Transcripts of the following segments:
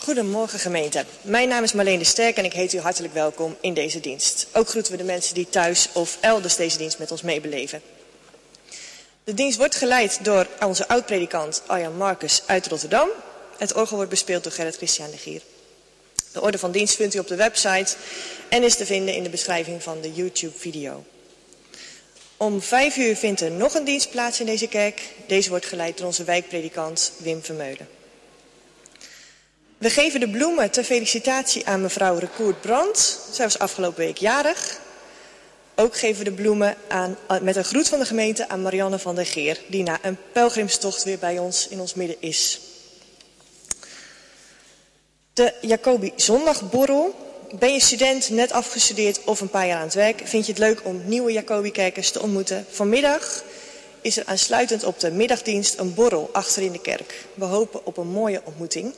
Goedemorgen gemeente. Mijn naam is Marleen de Sterk en ik heet u hartelijk welkom in deze dienst. Ook groeten we de mensen die thuis of elders deze dienst met ons meebeleven. De dienst wordt geleid door onze oud-predikant Arjan Marcus uit Rotterdam. Het orgel wordt bespeeld door Gerrit Christian de Gier. De orde van dienst vindt u op de website en is te vinden in de beschrijving van de YouTube-video. Om 5 uur vindt er nog een dienst plaats in deze kerk. Deze wordt geleid door onze wijkpredikant Wim Vermeulen. We geven de bloemen ter felicitatie aan mevrouw Recourt Brandt. Zij was afgelopen week jarig. Ook geven we de bloemen met een groet van de gemeente aan Marianne van der Geer, die na een pelgrimstocht weer bij ons in ons midden is. De Jacobi Zondagborrel. Ben je student, net afgestudeerd of een paar jaar aan het werk, vind je het leuk om nieuwe Jacobi-kerkers te ontmoeten? Vanmiddag is er aansluitend op de middagdienst een borrel achter in de kerk. We hopen op een mooie ontmoeting.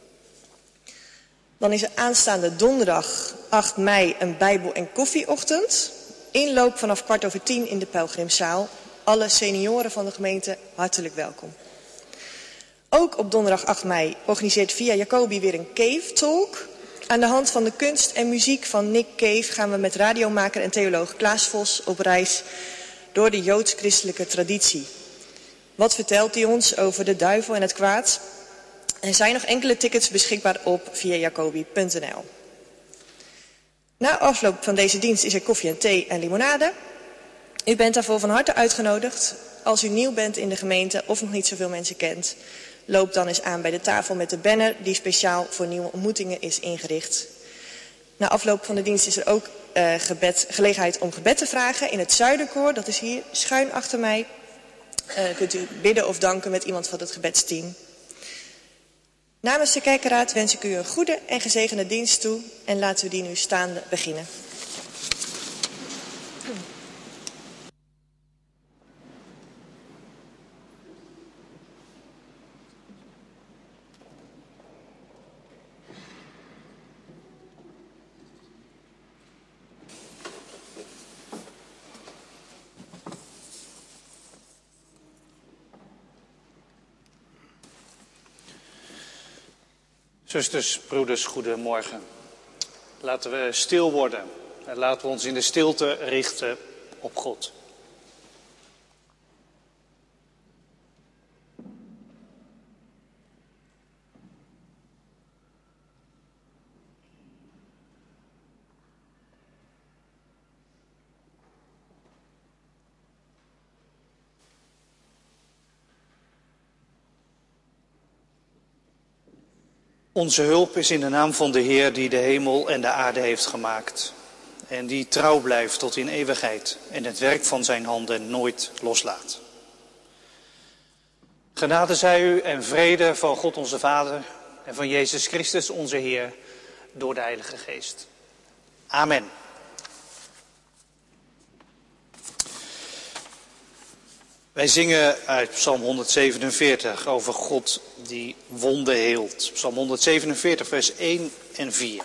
Dan is er aanstaande donderdag 8 mei een bijbel- en koffieochtend. Inloop vanaf 9:15 in de pelgrimzaal. Alle senioren van de gemeente hartelijk welkom. Ook op donderdag 8 mei organiseert Via Jacobi weer een Cave Talk. Aan de hand van de kunst en muziek van Nick Cave gaan we met radiomaker en theoloog Klaas Vos op reis door de joods-christelijke traditie. Wat vertelt hij ons over de duivel en het kwaad? Er zijn nog enkele tickets beschikbaar op viajacobi.nl. Na afloop van deze dienst is er koffie en thee en limonade. U bent daarvoor van harte uitgenodigd. Als u nieuw bent in de gemeente of nog niet zoveel mensen kent, loop dan eens aan bij de tafel met de banner die speciaal voor nieuwe ontmoetingen is ingericht. Na afloop van de dienst is er ook gelegenheid om gebed te vragen in het Zuiderkoor. Dat is hier schuin achter mij. Kunt u bidden of danken met iemand van het gebedsteam. Namens de kerkenraad wens ik u een goede en gezegende dienst toe en laten we die nu staande beginnen. Zusters, broeders, goedemorgen. Laten we stil worden en laten we ons in de stilte richten op God. Onze hulp is in de naam van de Heer die de hemel en de aarde heeft gemaakt. En die trouw blijft tot in eeuwigheid en het werk van zijn handen nooit loslaat. Genade zij u en vrede van God onze Vader en van Jezus Christus onze Heer door de Heilige Geest. Amen. Wij zingen uit Psalm 147 over God die wonden heelt. Psalm 147 vers 1 en 4.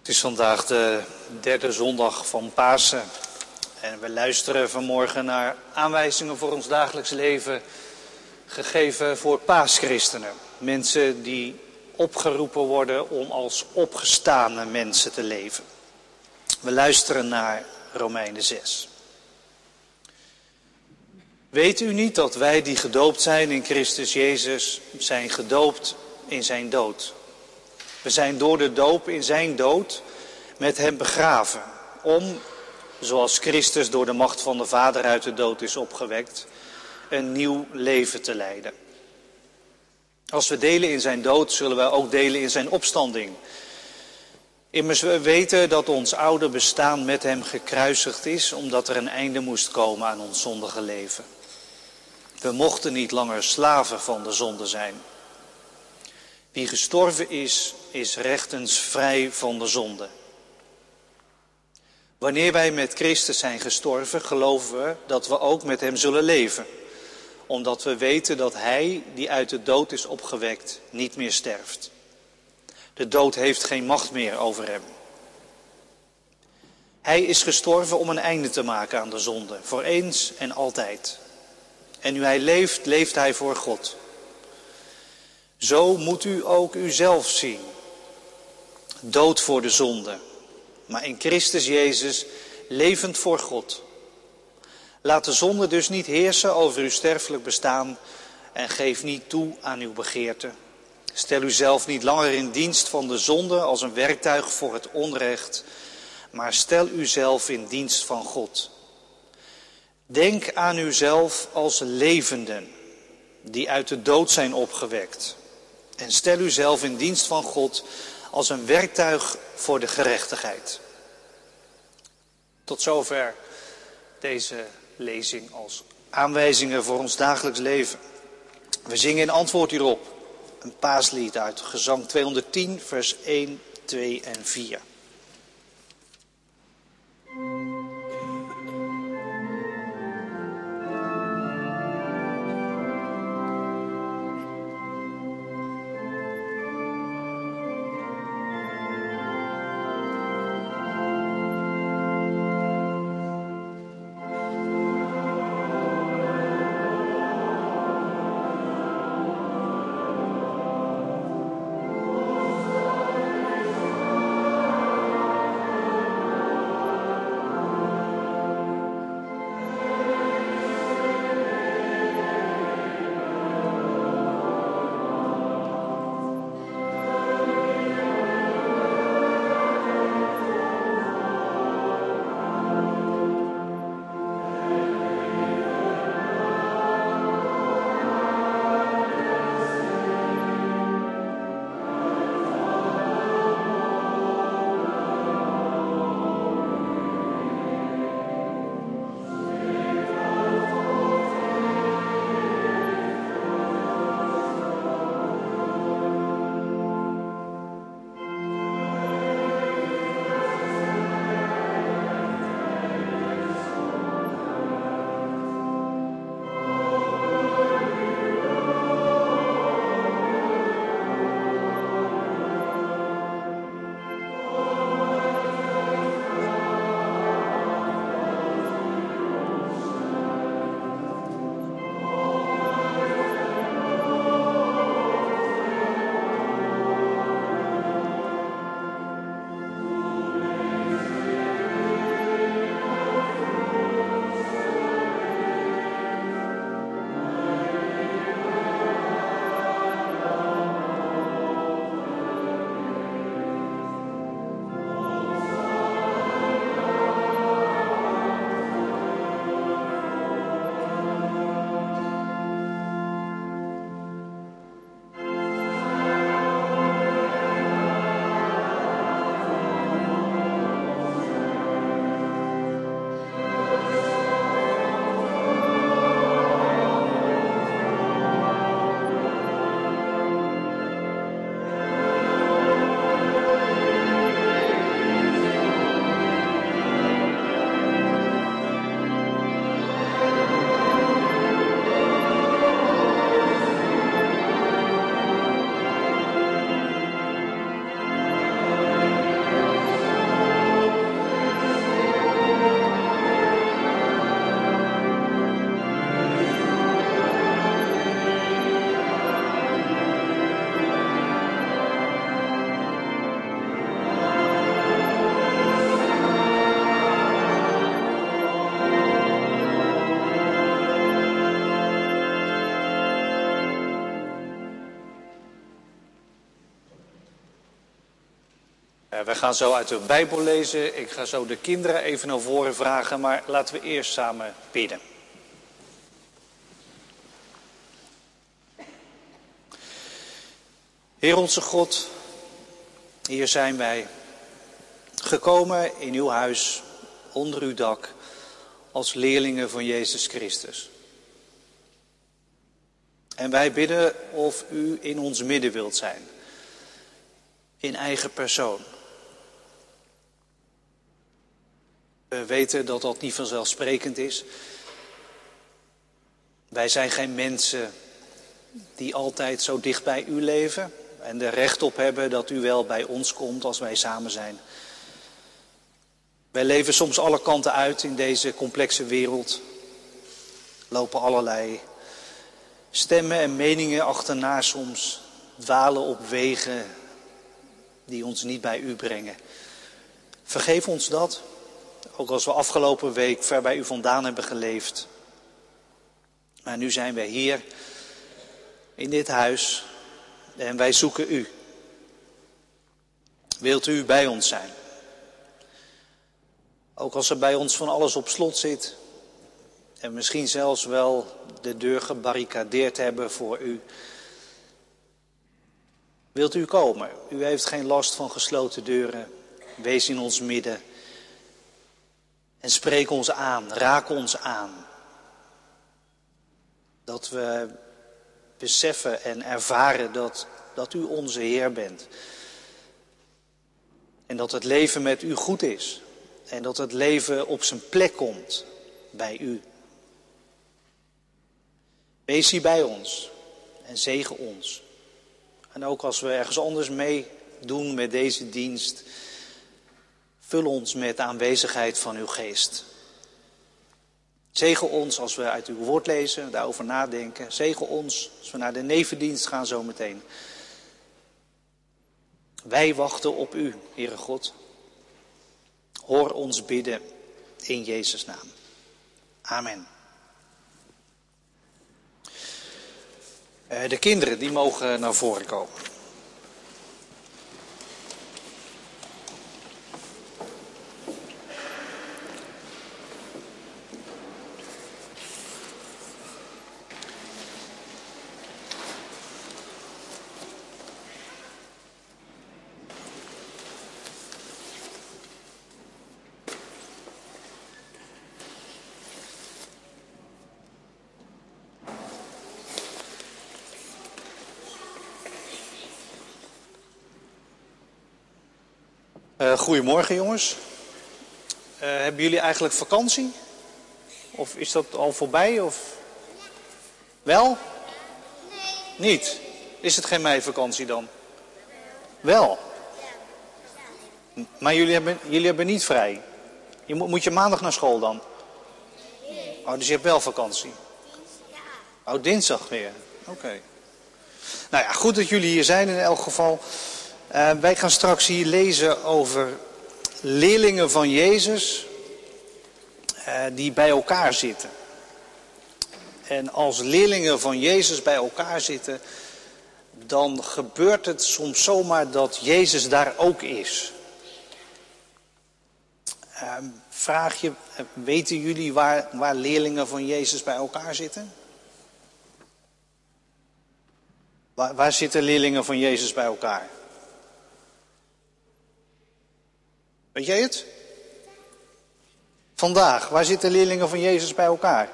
Het is vandaag de derde zondag van Pasen en we luisteren vanmorgen naar aanwijzingen voor ons dagelijks leven, gegeven voor paaschristenen. Mensen die opgeroepen worden om als opgestane mensen te leven. We luisteren naar Romeinen 6. Weet u niet dat wij die gedoopt zijn in Christus Jezus, zijn gedoopt in zijn dood? We zijn door de doop in zijn dood met hem begraven, om, zoals Christus door de macht van de Vader uit de dood is opgewekt, een nieuw leven te leiden. Als we delen in zijn dood, zullen we ook delen in zijn opstanding. Immers we weten dat ons oude bestaan met hem gekruisigd is, omdat er een einde moest komen aan ons zondige leven. We mochten niet langer slaven van de zonde zijn. Wie gestorven is, is rechtens vrij van de zonde. Wanneer wij met Christus zijn gestorven, geloven we dat we ook met hem zullen leven. Omdat we weten dat hij, die uit de dood is opgewekt, niet meer sterft. De dood heeft geen macht meer over hem. Hij is gestorven om een einde te maken aan de zonde, voor eens en altijd. En nu hij leeft, leeft hij voor God. Zo moet u ook uzelf zien. Dood voor de zonde, maar in Christus Jezus levend voor God. Laat de zonde dus niet heersen over uw sterfelijk bestaan en geef niet toe aan uw begeerte. Stel uzelf niet langer in dienst van de zonde als een werktuig voor het onrecht, maar stel uzelf in dienst van God. Denk aan uzelf als levenden die uit de dood zijn opgewekt. En stel uzelf in dienst van God als een werktuig voor de gerechtigheid. Tot zover deze lezing als aanwijzingen voor ons dagelijks leven. We zingen in antwoord hierop een paaslied uit Gezang 210, vers 1, 2 en 4. We gaan zo uit de Bijbel lezen. Ik ga zo de kinderen even naar voren vragen, maar laten we eerst samen bidden. Heer onze God, hier zijn wij gekomen in uw huis, onder uw dak, als leerlingen van Jezus Christus. En wij bidden of u in ons midden wilt zijn, in eigen persoon. We weten dat dat niet vanzelfsprekend is. Wij zijn geen mensen die altijd zo dicht bij u leven en er recht op hebben dat u wel bij ons komt als wij samen zijn. Wij leven soms alle kanten uit in deze complexe wereld, lopen allerlei stemmen en meningen achterna soms, dwalen op wegen die ons niet bij u brengen. Vergeef ons dat, ook als we afgelopen week ver bij u vandaan hebben geleefd. Maar nu zijn wij hier in dit huis en wij zoeken u. Wilt u bij ons zijn? Ook als er bij ons van alles op slot zit en misschien zelfs wel de deur gebarricadeerd hebben voor u. Wilt u komen? U heeft geen last van gesloten deuren. Wees in ons midden en spreek ons aan, raak ons aan. Dat we beseffen en ervaren dat u onze Heer bent. En dat het leven met u goed is. En dat het leven op zijn plek komt bij u. Wees hier bij ons en zegen ons. En ook als we ergens anders mee doen met deze dienst, vul ons met de aanwezigheid van uw geest. Zegen ons als we uit uw woord lezen, daarover nadenken. Zegen ons als we naar de nevendienst gaan zometeen. Wij wachten op u, Heere God. Hoor ons bidden in Jezus' naam. Amen. De kinderen die mogen naar voren komen. Goedemorgen jongens. Hebben jullie eigenlijk vakantie? Of is dat al voorbij? Of... Wel? Nee. Niet? Is het geen meivakantie dan? Wel? Maar jullie hebben niet vrij? Moet je maandag naar school dan? Oh, dus je hebt wel vakantie? Oh, dinsdag weer? Oké. Nou ja, goed dat jullie hier zijn in elk geval. Wij gaan straks hier lezen over leerlingen van Jezus die bij elkaar zitten. En als leerlingen van Jezus bij elkaar zitten, dan gebeurt het soms zomaar dat Jezus daar ook is. Vraag je, weten jullie waar leerlingen van Jezus bij elkaar zitten? Waar zitten leerlingen van Jezus bij elkaar? Weet jij het? Vandaag, waar zitten leerlingen van Jezus bij elkaar?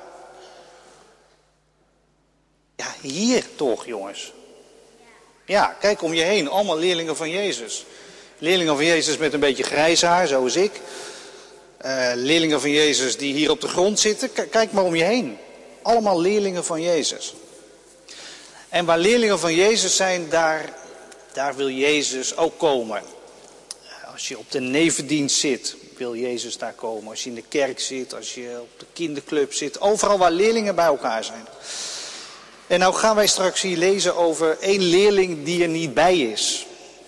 Ja, hier toch, jongens. Ja, kijk om je heen, allemaal leerlingen van Jezus. Leerlingen van Jezus met een beetje grijs haar, zoals ik. Leerlingen van Jezus die hier op de grond zitten. Kijk maar om je heen. Allemaal leerlingen van Jezus. En waar leerlingen van Jezus zijn, daar wil Jezus ook komen. Als je op de nevendienst zit, wil Jezus daar komen. Als je in de kerk zit, als je op de kinderclub zit. Overal waar leerlingen bij elkaar zijn. En nou gaan wij straks hier lezen over één leerling die er niet bij is.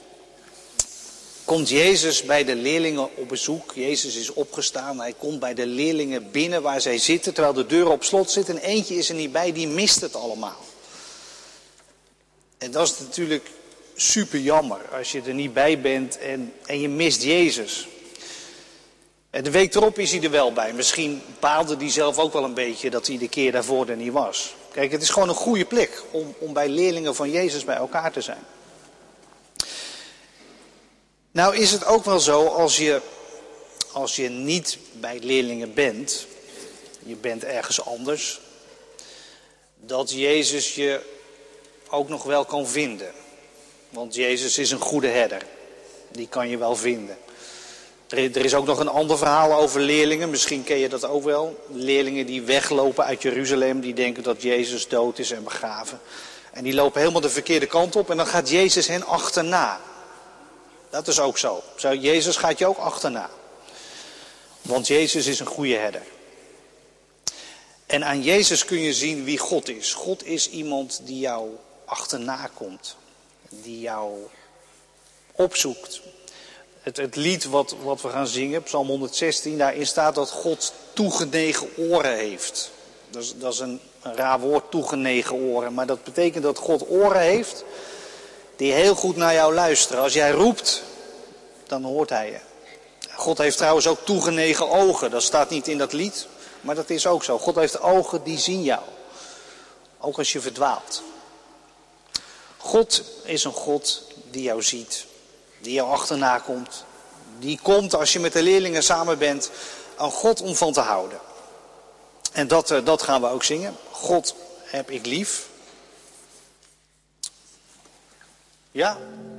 Komt Jezus bij de leerlingen op bezoek. Jezus is opgestaan. Hij komt bij de leerlingen binnen waar zij zitten, terwijl de deuren op slot zitten. En eentje is er niet bij, die mist het allemaal. En dat is natuurlijk super jammer als je er niet bij bent en je mist Jezus. En de week erop is hij er wel bij. Misschien baalde hij zelf ook wel een beetje dat hij de keer daarvoor er niet was. Kijk, het is gewoon een goede plek om bij leerlingen van Jezus bij elkaar te zijn. Nou is het ook wel zo, als je niet bij leerlingen bent, je bent ergens anders, dat Jezus je ook nog wel kan vinden. Want Jezus is een goede herder. Die kan je wel vinden. Er is ook nog een ander verhaal over leerlingen. Misschien ken je dat ook wel. Leerlingen die weglopen uit Jeruzalem. Die denken dat Jezus dood is en begraven. En die lopen helemaal de verkeerde kant op. En dan gaat Jezus hen achterna. Dat is ook zo. Jezus gaat je ook achterna. Want Jezus is een goede herder. En aan Jezus kun je zien wie God is. God is iemand die jou achterna komt. Die jou opzoekt. Het lied wat we gaan zingen, Psalm 116, daarin staat dat God toegenegen oren heeft. Dat is een raar woord, toegenegen oren. Maar dat betekent dat God oren heeft die heel goed naar jou luisteren. Als jij roept, dan hoort hij je. God heeft trouwens ook toegenegen ogen. Dat staat niet in dat lied, maar dat is ook zo. God heeft ogen die zien jou. Ook als je verdwaalt. God is een God die jou ziet. Die jou achterna komt. Die komt als je met de leerlingen samen bent aan God om van te houden. En dat gaan we ook zingen. God heb ik lief. Ja?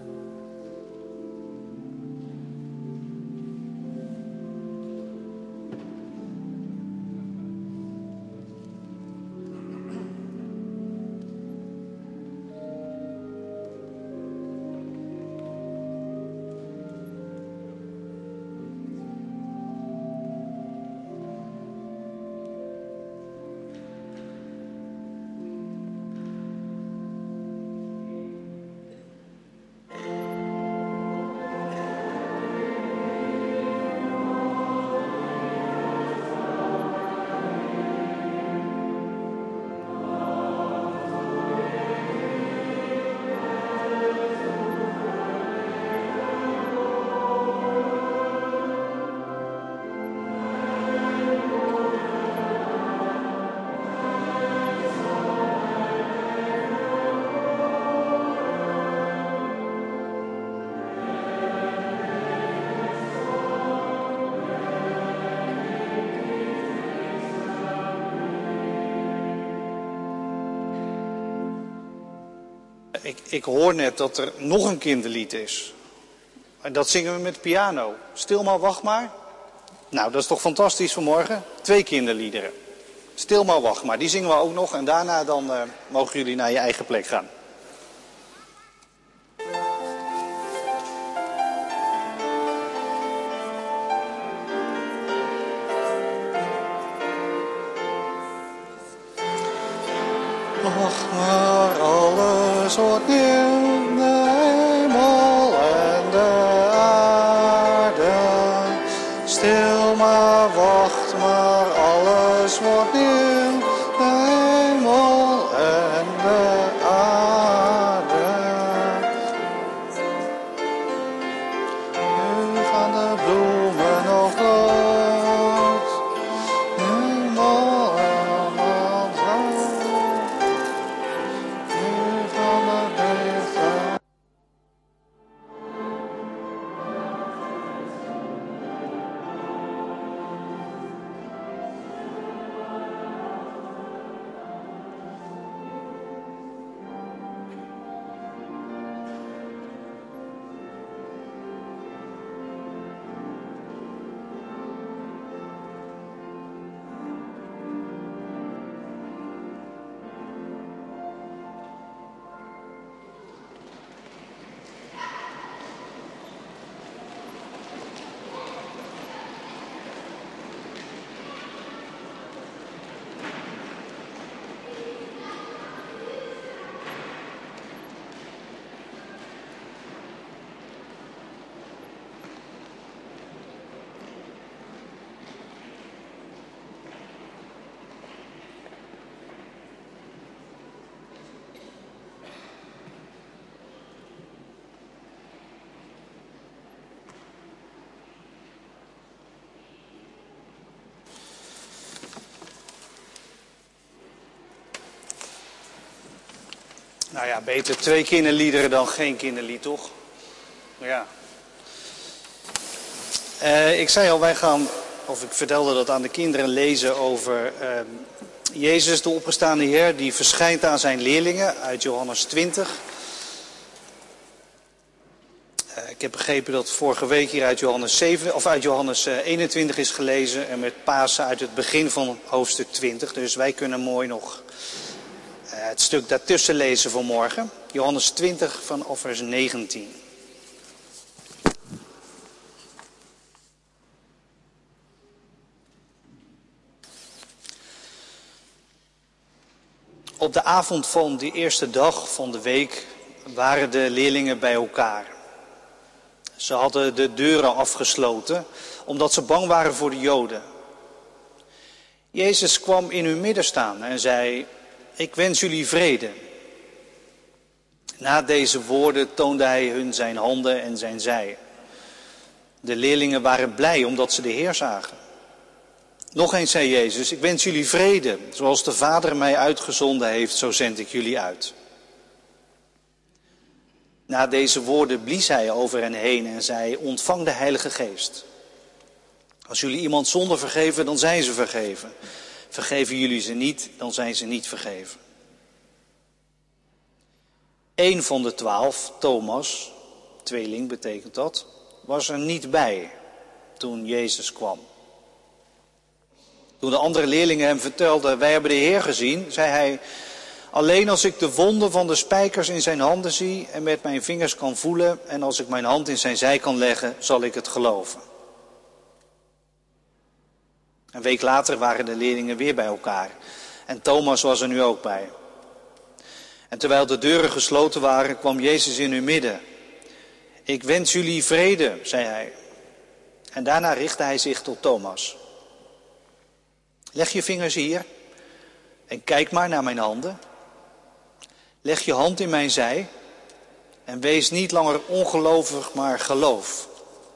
Ik hoor net dat er nog een kinderlied is. En dat zingen we met piano. Stil maar, wacht maar. Nou, dat is toch fantastisch vanmorgen? 2 kinderliederen. Stil maar, wacht maar. Die zingen we ook nog. En daarna dan mogen jullie naar je eigen plek gaan. Wacht maar, alles wordt nieuw, de hemel en de aarde. Stil maar, wacht maar, alles wordt nieuw, de hemel en de aarde. Nu gaan de bloemen nog dood, hemel en aarde. Nou ja, beter 2 kinderliederen dan geen kinderlied, toch? Ja. Ik zei al, ik vertelde dat aan de kinderen, lezen over Jezus, de opgestaande Heer, die verschijnt aan zijn leerlingen uit Johannes 20. Ik heb begrepen dat vorige week hier uit Johannes 21 is gelezen en met Pasen uit het begin van hoofdstuk 20. Dus wij kunnen mooi nog het stuk daartussen lezen vanmorgen. Johannes 20 vanaf vers 19. Op de avond van die eerste dag van de week waren de leerlingen bij elkaar. Ze hadden de deuren afgesloten, omdat ze bang waren voor de Joden. Jezus kwam in hun midden staan en zei: "Ik wens jullie vrede." Na deze woorden toonde hij hun zijn handen en zijn zij. De leerlingen waren blij omdat ze de Heer zagen. Nog eens zei Jezus: "Ik wens jullie vrede. Zoals de Vader mij uitgezonden heeft, zo zend ik jullie uit." Na deze woorden blies hij over hen heen en zei: "Ontvang de Heilige Geest. Als jullie iemand zonde vergeven, dan zijn ze vergeven. Vergeven jullie ze niet, dan zijn ze niet vergeven." Eén van de 12, Thomas, tweeling betekent dat, was er niet bij toen Jezus kwam. Toen de andere leerlingen hem vertelden: "Wij hebben de Heer gezien," zei hij: "Alleen als ik de wonden van de spijkers in zijn handen zie en met mijn vingers kan voelen en als ik mijn hand in zijn zij kan leggen, zal ik het geloven." Een week later waren de leerlingen weer bij elkaar en Thomas was er nu ook bij. En terwijl de deuren gesloten waren, kwam Jezus in hun midden. "Ik wens jullie vrede," zei hij. En daarna richtte hij zich tot Thomas. "Leg je vingers hier en kijk maar naar mijn handen. Leg je hand in mijn zij en wees niet langer ongelovig, maar geloof."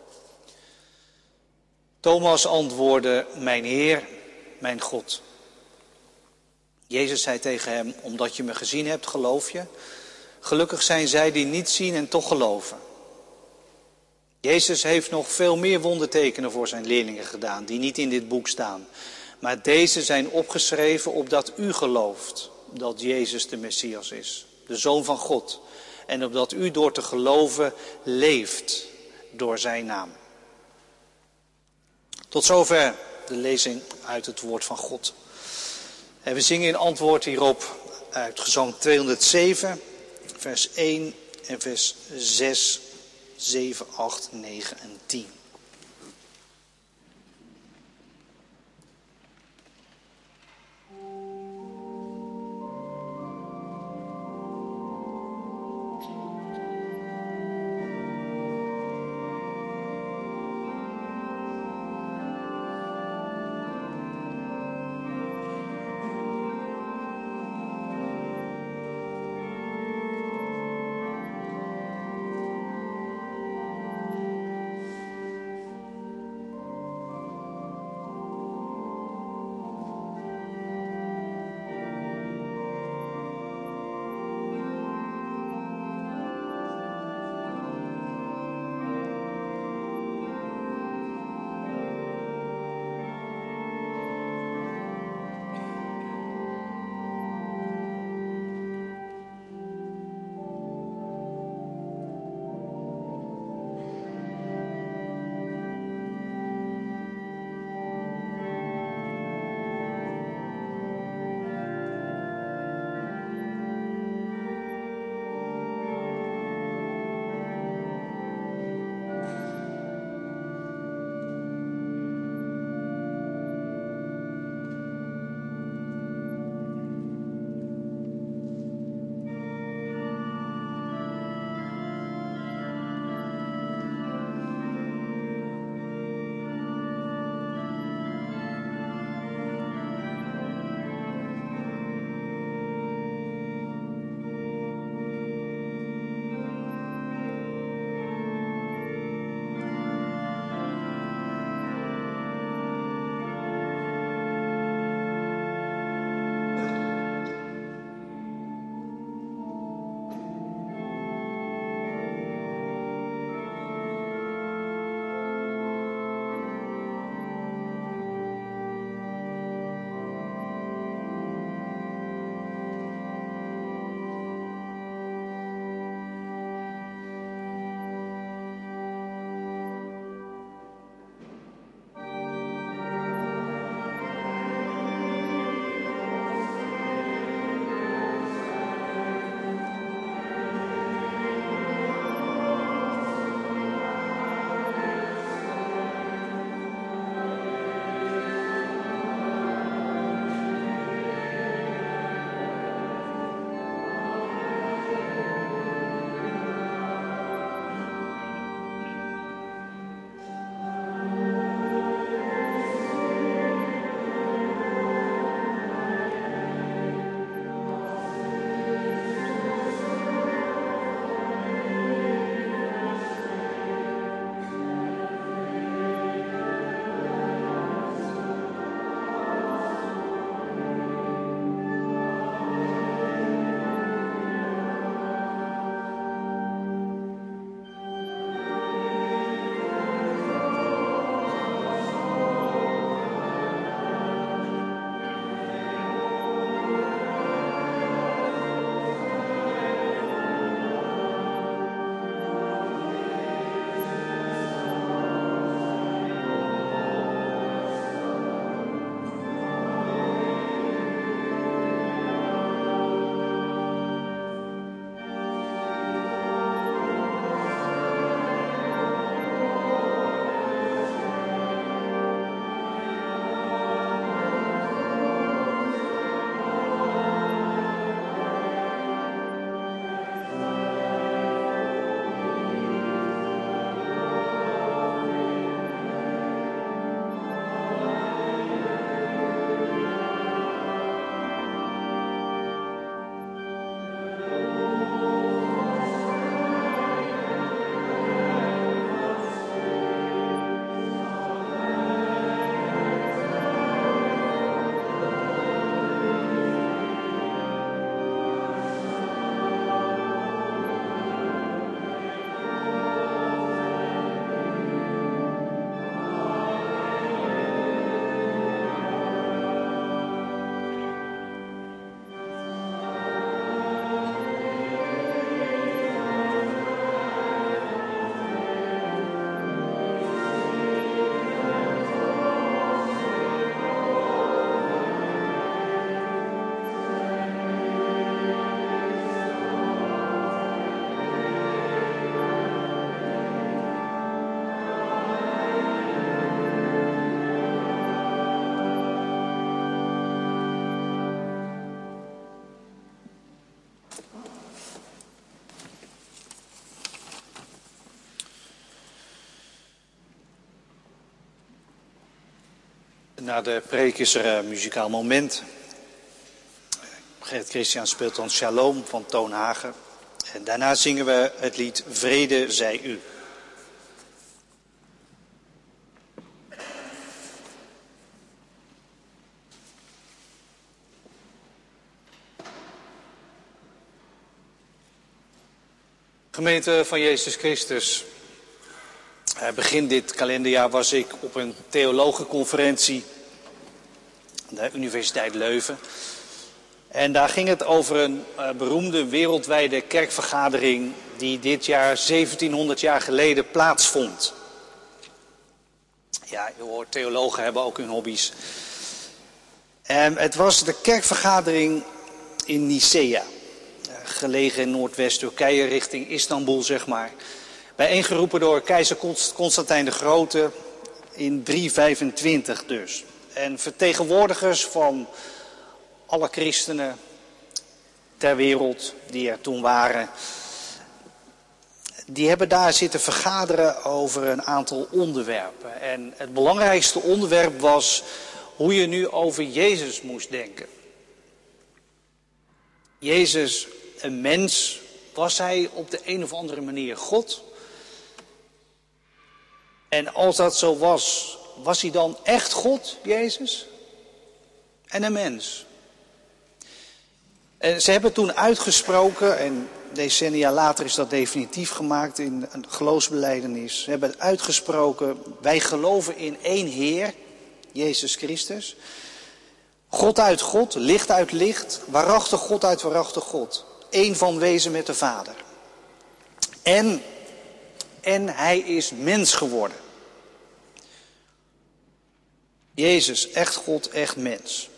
Thomas antwoordde: "Mijn Heer, mijn God." Jezus zei tegen hem: "Omdat je me gezien hebt, geloof je? Gelukkig zijn zij die niet zien en toch geloven." Jezus heeft nog veel meer wondertekenen voor zijn leerlingen gedaan, die niet in dit boek staan. Maar deze zijn opgeschreven opdat u gelooft dat Jezus de Messias is, de Zoon van God. En opdat u door te geloven leeft door zijn naam. Tot zover de lezing uit het woord van God. En we zingen in antwoord hierop uit Gezang 207, vers 1 en vers 6, 7, 8, 9 en 10. Na de preek is er een muzikaal moment. Gert Christian speelt dan Shalom van Toon Hagen. En daarna zingen we het lied Vrede zij u. Gemeente van Jezus Christus. Begin dit kalenderjaar was ik op een theologenconferentie aan de Universiteit Leuven. En daar ging het over een beroemde wereldwijde kerkvergadering die dit jaar 1700 jaar geleden plaatsvond. Ja, je hoort, theologen hebben ook hun hobby's. Het was de kerkvergadering in Nicea, gelegen in Noordwest-Turkije richting Istanbul, zeg maar. Bijeengeroepen door keizer Constantijn de Grote in 325 dus. En vertegenwoordigers van alle christenen ter wereld die er toen waren, die hebben daar zitten vergaderen over een aantal onderwerpen. En het belangrijkste onderwerp was hoe je nu over Jezus moest denken. Jezus, een mens, was hij op de een of andere manier God? En als dat zo was, was hij dan echt God, Jezus? En een mens? En ze hebben toen uitgesproken, en decennia later is dat definitief gemaakt in een geloofsbelijdenis. Ze hebben uitgesproken, wij geloven in één Heer, Jezus Christus. God uit God, licht uit licht, waarachtig God uit waarachtig God. Eén van wezen met de Vader. En hij is mens geworden. Jezus, echt God, echt mens.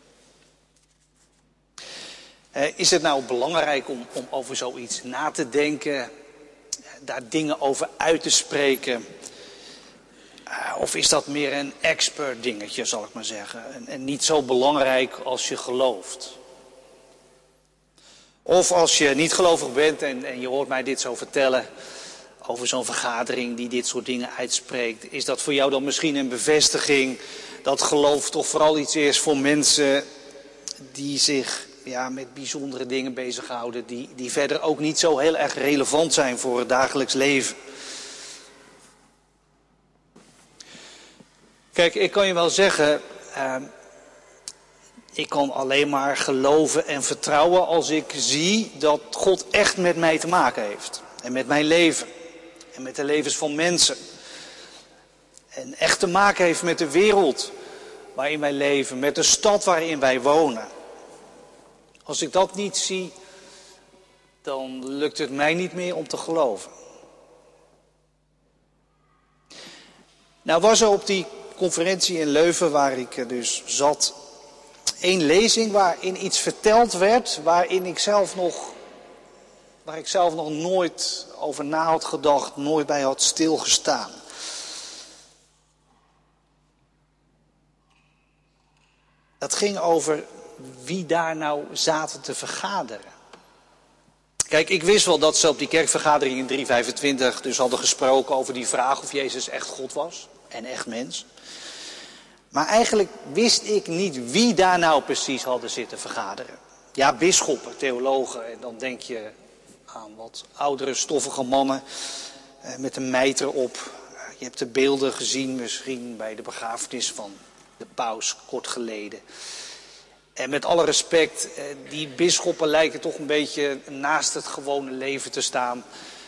Is het nou belangrijk om over zoiets na te denken, daar dingen over uit te spreken? Of is dat meer een expert dingetje, zal ik maar zeggen, en niet zo belangrijk als je gelooft? Of als je niet gelovig bent en je hoort mij dit zo vertellen over zo'n vergadering die dit soort dingen uitspreekt, is dat voor jou dan misschien een bevestiging dat geloof toch vooral iets is voor mensen die zich met bijzondere dingen bezighouden, die verder ook niet zo heel erg relevant zijn voor het dagelijks leven? Kijk, ik kan je wel zeggen, ik kan alleen maar geloven en vertrouwen als ik zie dat God echt met mij te maken heeft. En met mijn leven. En met de levens van mensen. En echt te maken heeft met de wereld waarin wij leven. Met de stad waarin wij wonen. Als ik dat niet zie, dan lukt het mij niet meer om te geloven. Nou was er op die conferentie in Leuven, waar ik dus zat, één lezing waarin iets verteld werd, waar ik zelf nog nooit over na had gedacht, nooit bij had stilgestaan. Dat ging over wie daar nou zaten te vergaderen. Kijk, ik wist wel dat ze op die kerkvergadering in 325 dus hadden gesproken over die vraag of Jezus echt God was en echt mens. Maar eigenlijk wist ik niet wie daar nou precies hadden zitten vergaderen. Ja, bisschoppen, theologen, en dan denk je aan wat oudere, stoffige mannen met een mijter op. Je hebt de beelden gezien misschien bij de begrafenis van de paus kort geleden. En met alle respect, die bisschoppen lijken toch een beetje naast het gewone leven te staan.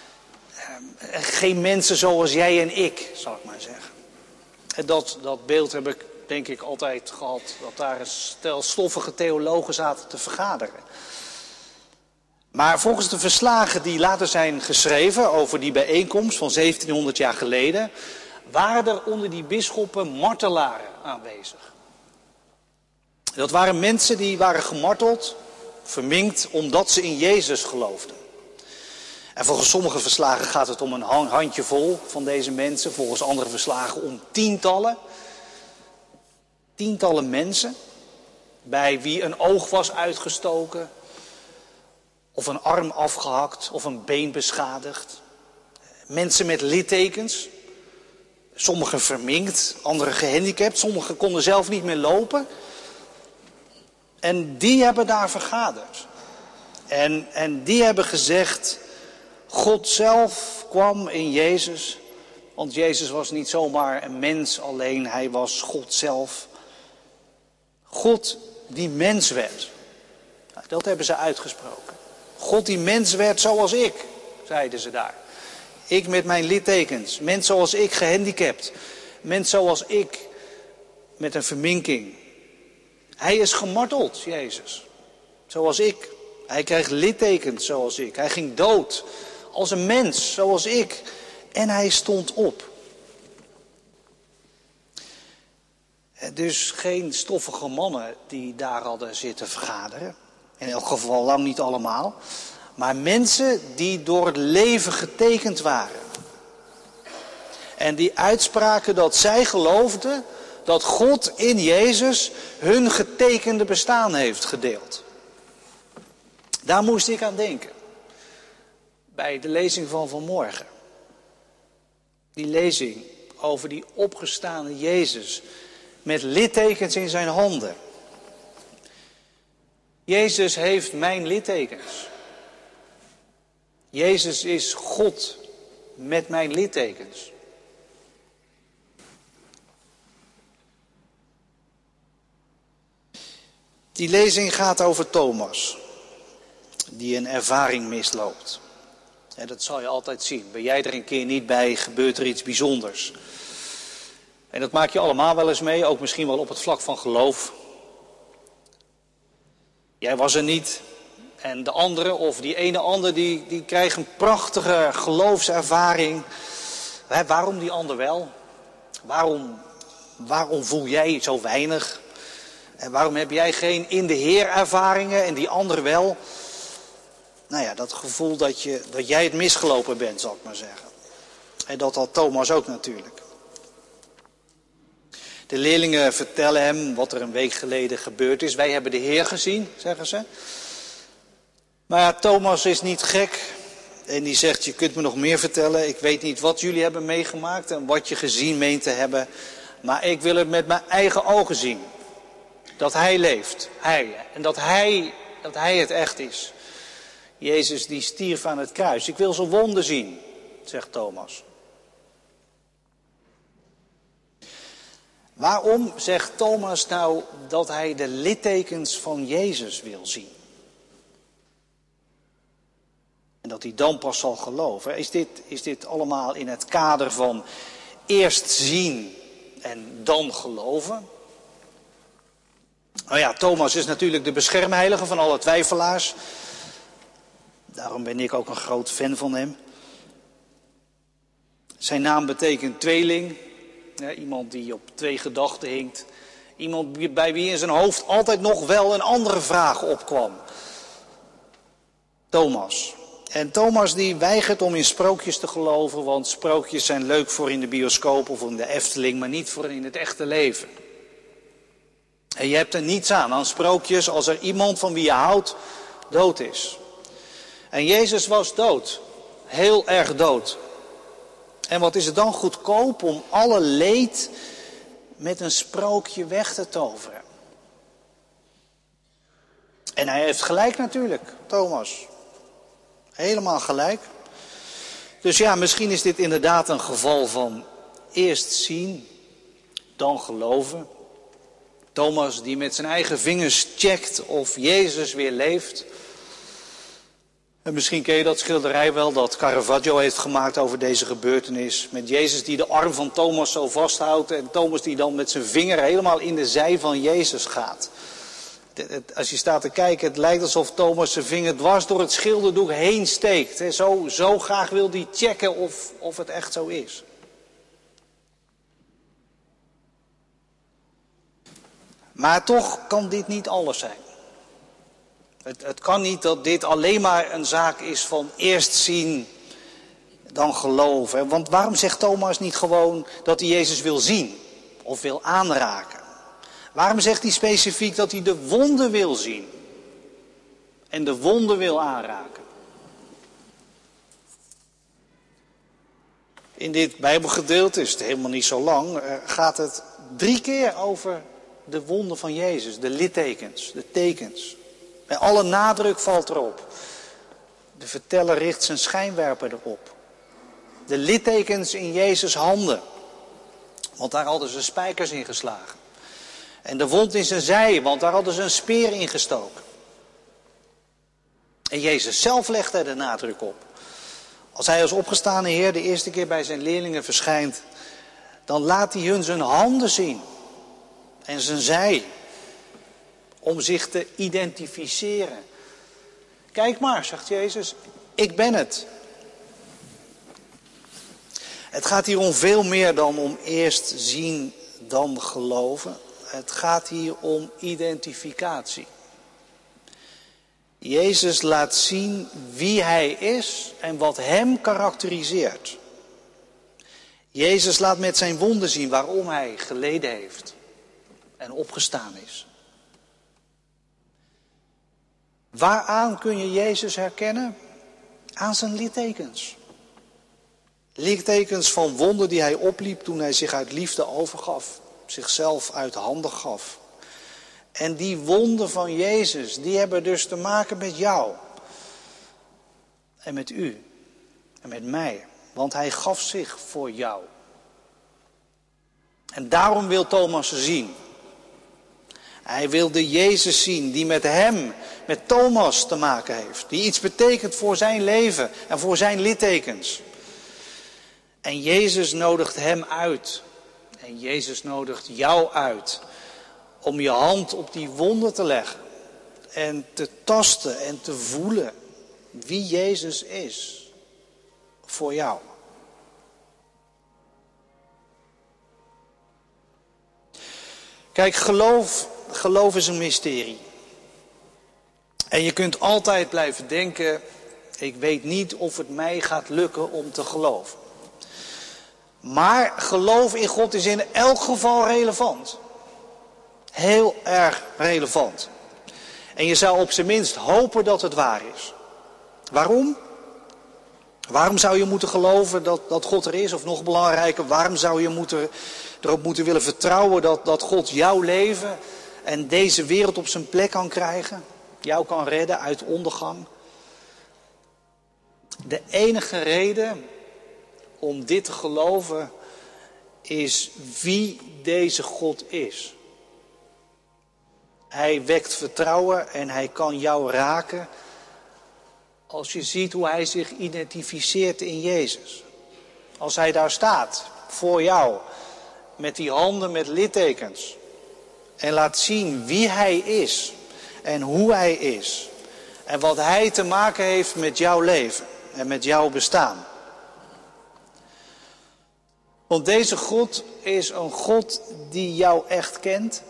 Geen mensen zoals jij en ik, zal ik maar zeggen. En dat beeld heb ik denk ik altijd gehad, dat daar een stel stoffige theologen zaten te vergaderen. Maar volgens de verslagen die later zijn geschreven over die bijeenkomst van 1700 jaar geleden, waren er onder die bisschoppen martelaren aanwezig. Dat waren mensen die waren gemarteld, verminkt, omdat ze in Jezus geloofden. En volgens sommige verslagen gaat het om een handjevol van deze mensen. Volgens andere verslagen om tientallen mensen. Bij wie een oog was uitgestoken. Of een arm afgehakt. Of een been beschadigd. Mensen met littekens. Sommigen verminkt, anderen gehandicapt, sommigen konden zelf niet meer lopen. En die hebben daar vergaderd. En die hebben gezegd, God zelf kwam in Jezus. Want Jezus was niet zomaar een mens alleen, hij was God zelf. God die mens werd. Dat hebben ze uitgesproken. God die mens werd zoals ik, zeiden ze daar. Ik met mijn littekens, mens zoals ik gehandicapt. Mens zoals ik met een verminking. Hij is gemarteld, Jezus. Zoals ik. Hij kreeg littekens zoals ik. Hij ging dood als een mens zoals ik. En hij stond op. Dus geen stoffige mannen die daar hadden zitten vergaderen. In elk geval lang niet allemaal. Maar mensen die door het leven getekend waren. En die uitspraken dat zij geloofden dat God in Jezus hun getekende bestaan heeft gedeeld. Daar moest ik aan denken. Bij de lezing van vanmorgen. Die lezing over die opgestane Jezus met littekens in zijn handen. Jezus heeft mijn littekens. Jezus is God met mijn littekens. Die lezing gaat over Thomas, die een ervaring misloopt. En dat zal je altijd zien. Ben jij er een keer niet bij, gebeurt er iets bijzonders. En dat maak je allemaal wel eens mee, ook misschien wel op het vlak van geloof. Jij was er niet en de andere of die ene ander die krijgt een prachtige geloofservaring. Waarom die ander wel? Waarom voel jij zo weinig? En waarom heb jij geen in de Heer ervaringen en die ander wel? Nou ja, dat gevoel dat jij het misgelopen bent, zal ik maar zeggen. En dat had Thomas ook natuurlijk. De leerlingen vertellen hem wat er een week geleden gebeurd is. Wij hebben de Heer gezien, zeggen ze. Maar ja, Thomas is niet gek. En die zegt, je kunt me nog meer vertellen. Ik weet niet wat jullie hebben meegemaakt en wat je gezien meent te hebben. Maar ik wil het met mijn eigen ogen zien. Dat hij leeft. Hij. En dat hij het echt is. Jezus die stierf aan het kruis. Ik wil zijn wonden zien, zegt Thomas. Waarom zegt Thomas nou dat hij de littekens van Jezus wil zien? En dat hij dan pas zal geloven. Is dit allemaal in het kader van eerst zien en dan geloven? Nou ja, Thomas is natuurlijk de beschermheilige van alle twijfelaars. Daarom ben ik ook een groot fan van hem. Zijn naam betekent tweeling. Ja, iemand die op twee gedachten hinkt. Iemand bij wie in zijn hoofd altijd nog wel een andere vraag opkwam. Thomas. En Thomas die weigert om in sprookjes te geloven, want sprookjes zijn leuk voor in de bioscoop of in de Efteling, maar niet voor in het echte leven. En je hebt er niets aan sprookjes als er iemand van wie je houdt dood is. En Jezus was dood. Heel erg dood. En wat is het dan goedkoop om alle leed met een sprookje weg te toveren. En hij heeft gelijk natuurlijk, Thomas. Helemaal gelijk. Dus ja, misschien is dit inderdaad een geval van eerst zien, dan geloven. Thomas die met zijn eigen vingers checkt of Jezus weer leeft. En misschien ken je dat schilderij wel dat Caravaggio heeft gemaakt over deze gebeurtenis. Met Jezus die de arm van Thomas zo vasthoudt en Thomas die dan met zijn vinger helemaal in de zij van Jezus gaat. Als je staat te kijken, het lijkt alsof Thomas zijn vinger dwars door het schilderdoek heen steekt. Zo graag wil hij checken of het echt zo is. Maar toch kan dit niet alles zijn. Het kan niet dat dit alleen maar een zaak is van eerst zien, dan geloven. Want waarom zegt Thomas niet gewoon dat hij Jezus wil zien of wil aanraken? Waarom zegt hij specifiek dat hij de wonden wil zien en de wonden wil aanraken? In dit Bijbelgedeelte, is het helemaal niet zo lang, gaat het 3 keer over de wonden van Jezus. De littekens, de tekens. En alle nadruk valt erop. De verteller richt zijn schijnwerper erop. De littekens in Jezus' handen. Want daar hadden ze spijkers in geslagen. En de wond in zijn zij, want daar hadden ze een speer in gestoken. En Jezus zelf legt er de nadruk op. Als hij als opgestane Heer de eerste keer bij zijn leerlingen verschijnt, dan laat hij hun zijn handen zien. En zijn zij. Om zich te identificeren. Kijk maar, zegt Jezus, ik ben het. Het gaat hier om veel meer dan om eerst zien dan geloven. Het gaat hier om identificatie. Jezus laat zien wie hij is en wat hem karakteriseert. Jezus laat met zijn wonden zien waarom hij geleden heeft en opgestaan is. Waaraan kun je Jezus herkennen? Aan zijn littekens. Littekens van wonden die hij opliep toen hij zich uit liefde overgaf. Zichzelf uit handen gaf. En die wonden van Jezus, die hebben dus te maken met jou. En met u. En met mij. Want hij gaf zich voor jou. En daarom wil Thomas ze zien. Hij wilde Jezus zien die met hem, met Thomas te maken heeft. Die iets betekent voor zijn leven en voor zijn littekens. En Jezus nodigt hem uit. En Jezus nodigt jou uit. Om je hand op die wonden te leggen. En te tasten en te voelen wie Jezus is. Voor jou. Kijk, geloof is een mysterie. En je kunt altijd blijven denken, ik weet niet of het mij gaat lukken om te geloven. Maar geloof in God is in elk geval relevant. Heel erg relevant. En je zou op zijn minst hopen dat het waar is. Waarom? Waarom zou je moeten geloven dat God er is? Of nog belangrijker, waarom zou je erop moeten willen vertrouwen dat God jouw leven en deze wereld op zijn plek kan krijgen? Jou kan redden uit ondergang? De enige reden om dit te geloven is wie deze God is. Hij wekt vertrouwen en hij kan jou raken als je ziet hoe hij zich identificeert in Jezus. Als hij daar staat, voor jou, met die handen met littekens. En laat zien wie hij is en hoe hij is. En wat hij te maken heeft met jouw leven en met jouw bestaan. Want deze God is een God die jou echt kent.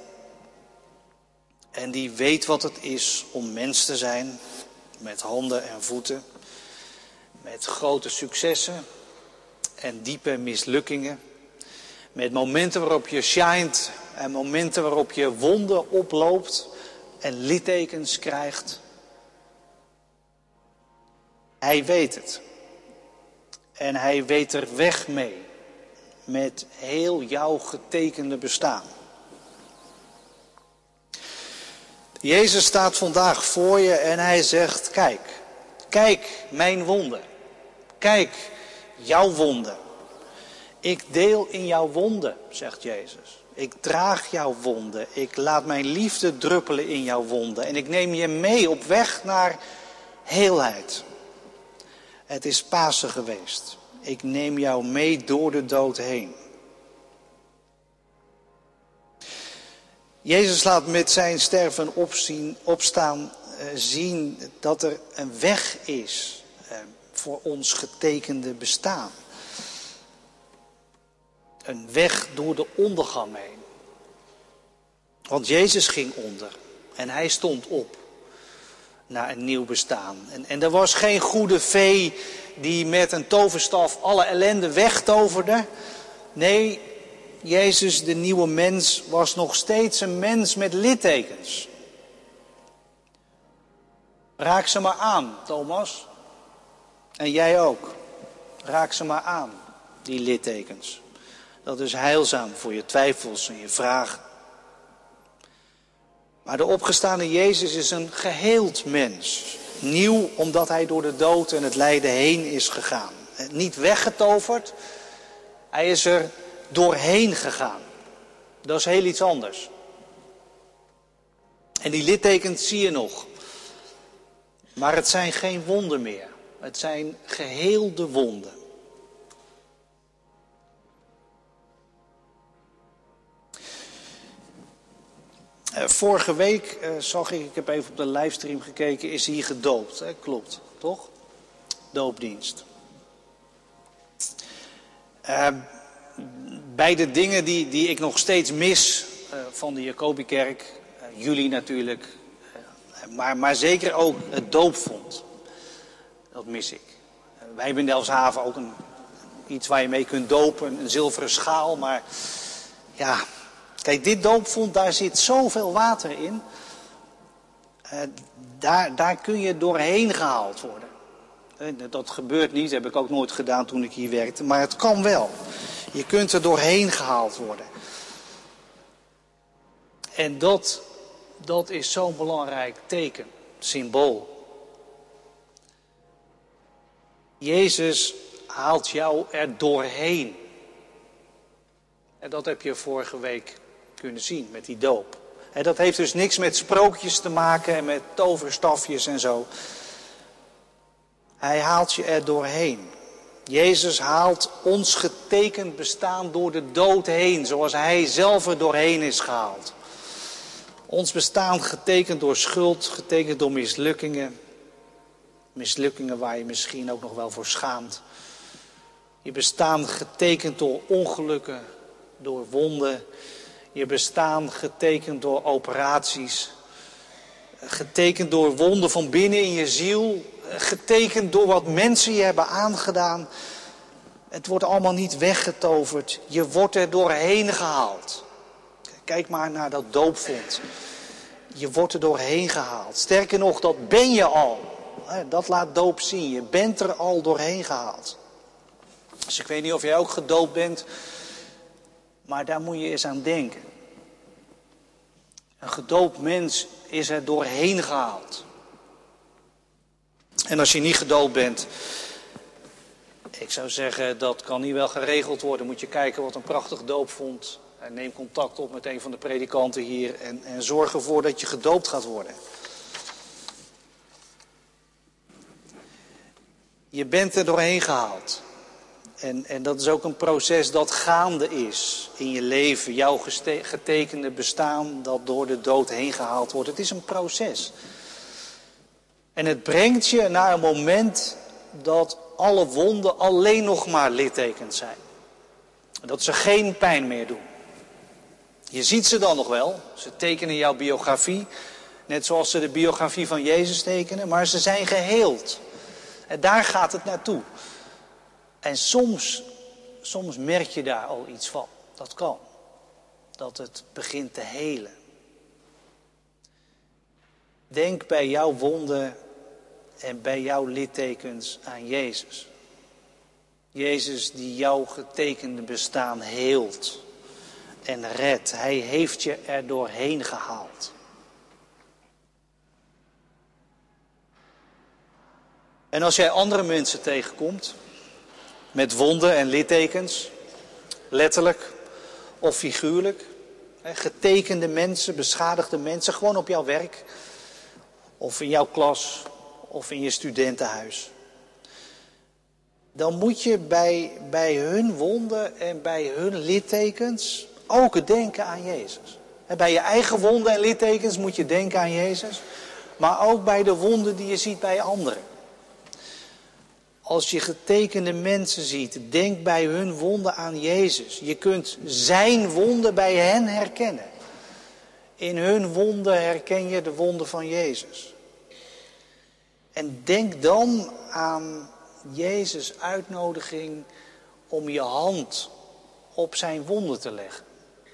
En die weet wat het is om mens te zijn. Met handen en voeten. Met grote successen. En diepe mislukkingen. Met momenten waarop je shined. En momenten waarop je wonden oploopt. En littekens krijgt. Hij weet het. En hij weet er weg mee. Met heel jouw getekende bestaan. Jezus staat vandaag voor je en hij zegt, kijk mijn wonden. Kijk jouw wonden. Ik deel in jouw wonden, zegt Jezus. Ik draag jouw wonden. Ik laat mijn liefde druppelen in jouw wonden. En ik neem je mee op weg naar heelheid. Het is Pasen geweest. Ik neem jou mee door de dood heen. Jezus laat met zijn sterven opstaan zien dat er een weg is voor ons getekende bestaan. Een weg door de ondergang heen. Want Jezus ging onder en hij stond op naar een nieuw bestaan. En er was geen goede vee die met een toverstaf alle ellende wegtoverde. Nee, Jezus, de nieuwe mens, was nog steeds een mens met littekens. Raak ze maar aan, Thomas. En jij ook. Raak ze maar aan. die littekens. Dat is heilzaam voor je twijfels en je vragen. Maar de opgestane Jezus is een geheeld mens. Nieuw omdat hij door de dood en het lijden heen is gegaan. Niet weggetoverd, hij is er doorheen gegaan. Dat is heel iets anders. En die littekens zie je nog. Maar het zijn geen wonden meer. Het zijn geheelde wonden. Vorige week zag ik heb even op de livestream gekeken, is hier gedoopt. Hè? Klopt, toch? Doopdienst. Beide dingen die ik nog steeds mis van de Jacobikerk. Jullie natuurlijk. Maar zeker ook het doopvont. Dat mis ik. Wij hebben in Delfshaven ook iets waar je mee kunt dopen. Een zilveren schaal. Maar ja, kijk, dit doopvont, daar zit zoveel water in. Daar kun je doorheen gehaald worden. Dat gebeurt niet, dat heb ik ook nooit gedaan toen ik hier werkte. Maar het kan wel. Je kunt er doorheen gehaald worden. En dat is zo'n belangrijk teken, symbool. Jezus haalt jou er doorheen. En dat heb je vorige week kunnen zien met die doop. En dat heeft dus niks met sprookjes te maken en met toverstafjes en zo. Hij haalt je er doorheen. Jezus haalt ons getekend bestaan door de dood heen, zoals hij zelf er doorheen is gehaald. Ons bestaan getekend door schuld, getekend door mislukkingen. Mislukkingen waar je misschien ook nog wel voor schaamt. Je bestaan getekend door ongelukken, door wonden. Je bestaan getekend door operaties. Getekend door wonden van binnen in je ziel. Getekend door wat mensen je hebben aangedaan. Het wordt allemaal niet weggetoverd. Je wordt er doorheen gehaald. Kijk maar naar dat doopvont. Je wordt er doorheen gehaald. Sterker nog, dat ben je al. Dat laat doop zien. Je bent er al doorheen gehaald. Dus ik weet niet of jij ook gedoopt bent. Maar daar moet je eens aan denken. Een gedoopt mens is er doorheen gehaald. En als je niet gedoopt bent, ik zou zeggen, dat kan niet wel geregeld worden. Moet je kijken wat een prachtig doopvont. En neem contact op met een van de predikanten hier en zorg ervoor dat je gedoopt gaat worden. Je bent er doorheen gehaald. En dat is ook een proces dat gaande is in je leven. Jouw getekende bestaan dat door de dood heen gehaald wordt. Het is een proces. En het brengt je naar een moment dat alle wonden alleen nog maar littekens zijn. Dat ze geen pijn meer doen. Je ziet ze dan nog wel. Ze tekenen jouw biografie. Net zoals ze de biografie van Jezus tekenen. Maar ze zijn geheeld. En daar gaat het naartoe. En soms merk je daar al iets van. Dat kan. Dat het begint te helen. Denk bij jouw wonden en bij jouw littekens aan Jezus. Jezus die jouw getekende bestaan heelt en redt. Hij heeft je er doorheen gehaald. En als jij andere mensen tegenkomt met wonden en littekens, letterlijk of figuurlijk, getekende mensen, beschadigde mensen, gewoon op jouw werk of in jouw klas of in je studentenhuis. Dan moet je bij hun wonden en bij hun littekens ook denken aan Jezus. En bij je eigen wonden en littekens moet je denken aan Jezus. Maar ook bij de wonden die je ziet bij anderen. Als je getekende mensen ziet, denk bij hun wonden aan Jezus. Je kunt zijn wonden bij hen herkennen. In hun wonden herken je de wonden van Jezus. En denk dan aan Jezus' uitnodiging om je hand op zijn wonden te leggen.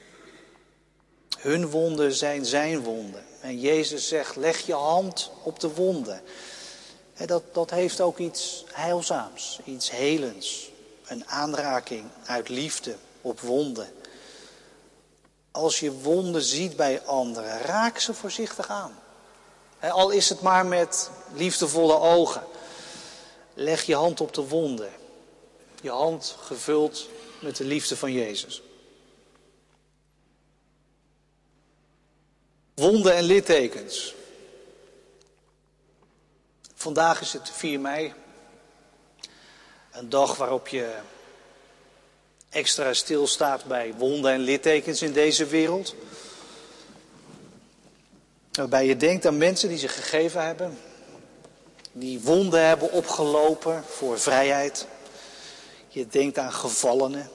Hun wonden zijn zijn wonden. En Jezus zegt, leg je hand op de wonden. Dat heeft ook iets heilzaams, iets helends. een aanraking uit liefde op wonden. Als je wonden ziet bij anderen, raak ze voorzichtig aan. Al is het maar met liefdevolle ogen. Leg je hand op de wonden. Je hand gevuld met de liefde van Jezus. Wonden en littekens. Vandaag is het 4 mei. Een dag waarop je extra stilstaat bij wonden en littekens in deze wereld. Waarbij je denkt aan mensen die zich gegeven hebben. Die wonden hebben opgelopen voor vrijheid. Je denkt aan gevallenen.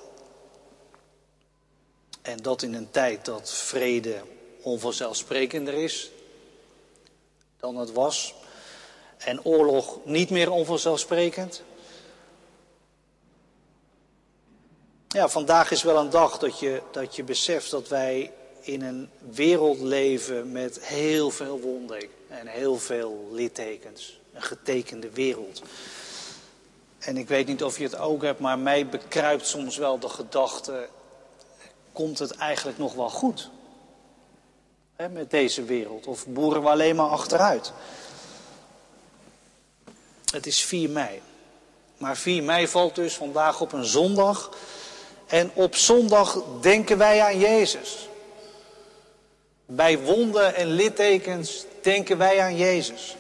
En dat in een tijd dat vrede onvanzelfsprekender is dan het was. En oorlog niet meer onvanzelfsprekend. Ja, vandaag is wel een dag dat je beseft dat wij in een wereld leven met heel veel wonden en heel veel littekens. Een getekende wereld. En ik weet niet of je het ook hebt, maar mij bekruipt soms wel de gedachte, komt het eigenlijk nog wel goed? Met deze wereld, of boeren we alleen maar achteruit? Het is 4 mei. Maar 4 mei valt dus vandaag op een zondag. En op zondag denken wij aan Jezus. Bij wonden en littekens denken wij aan Jezus.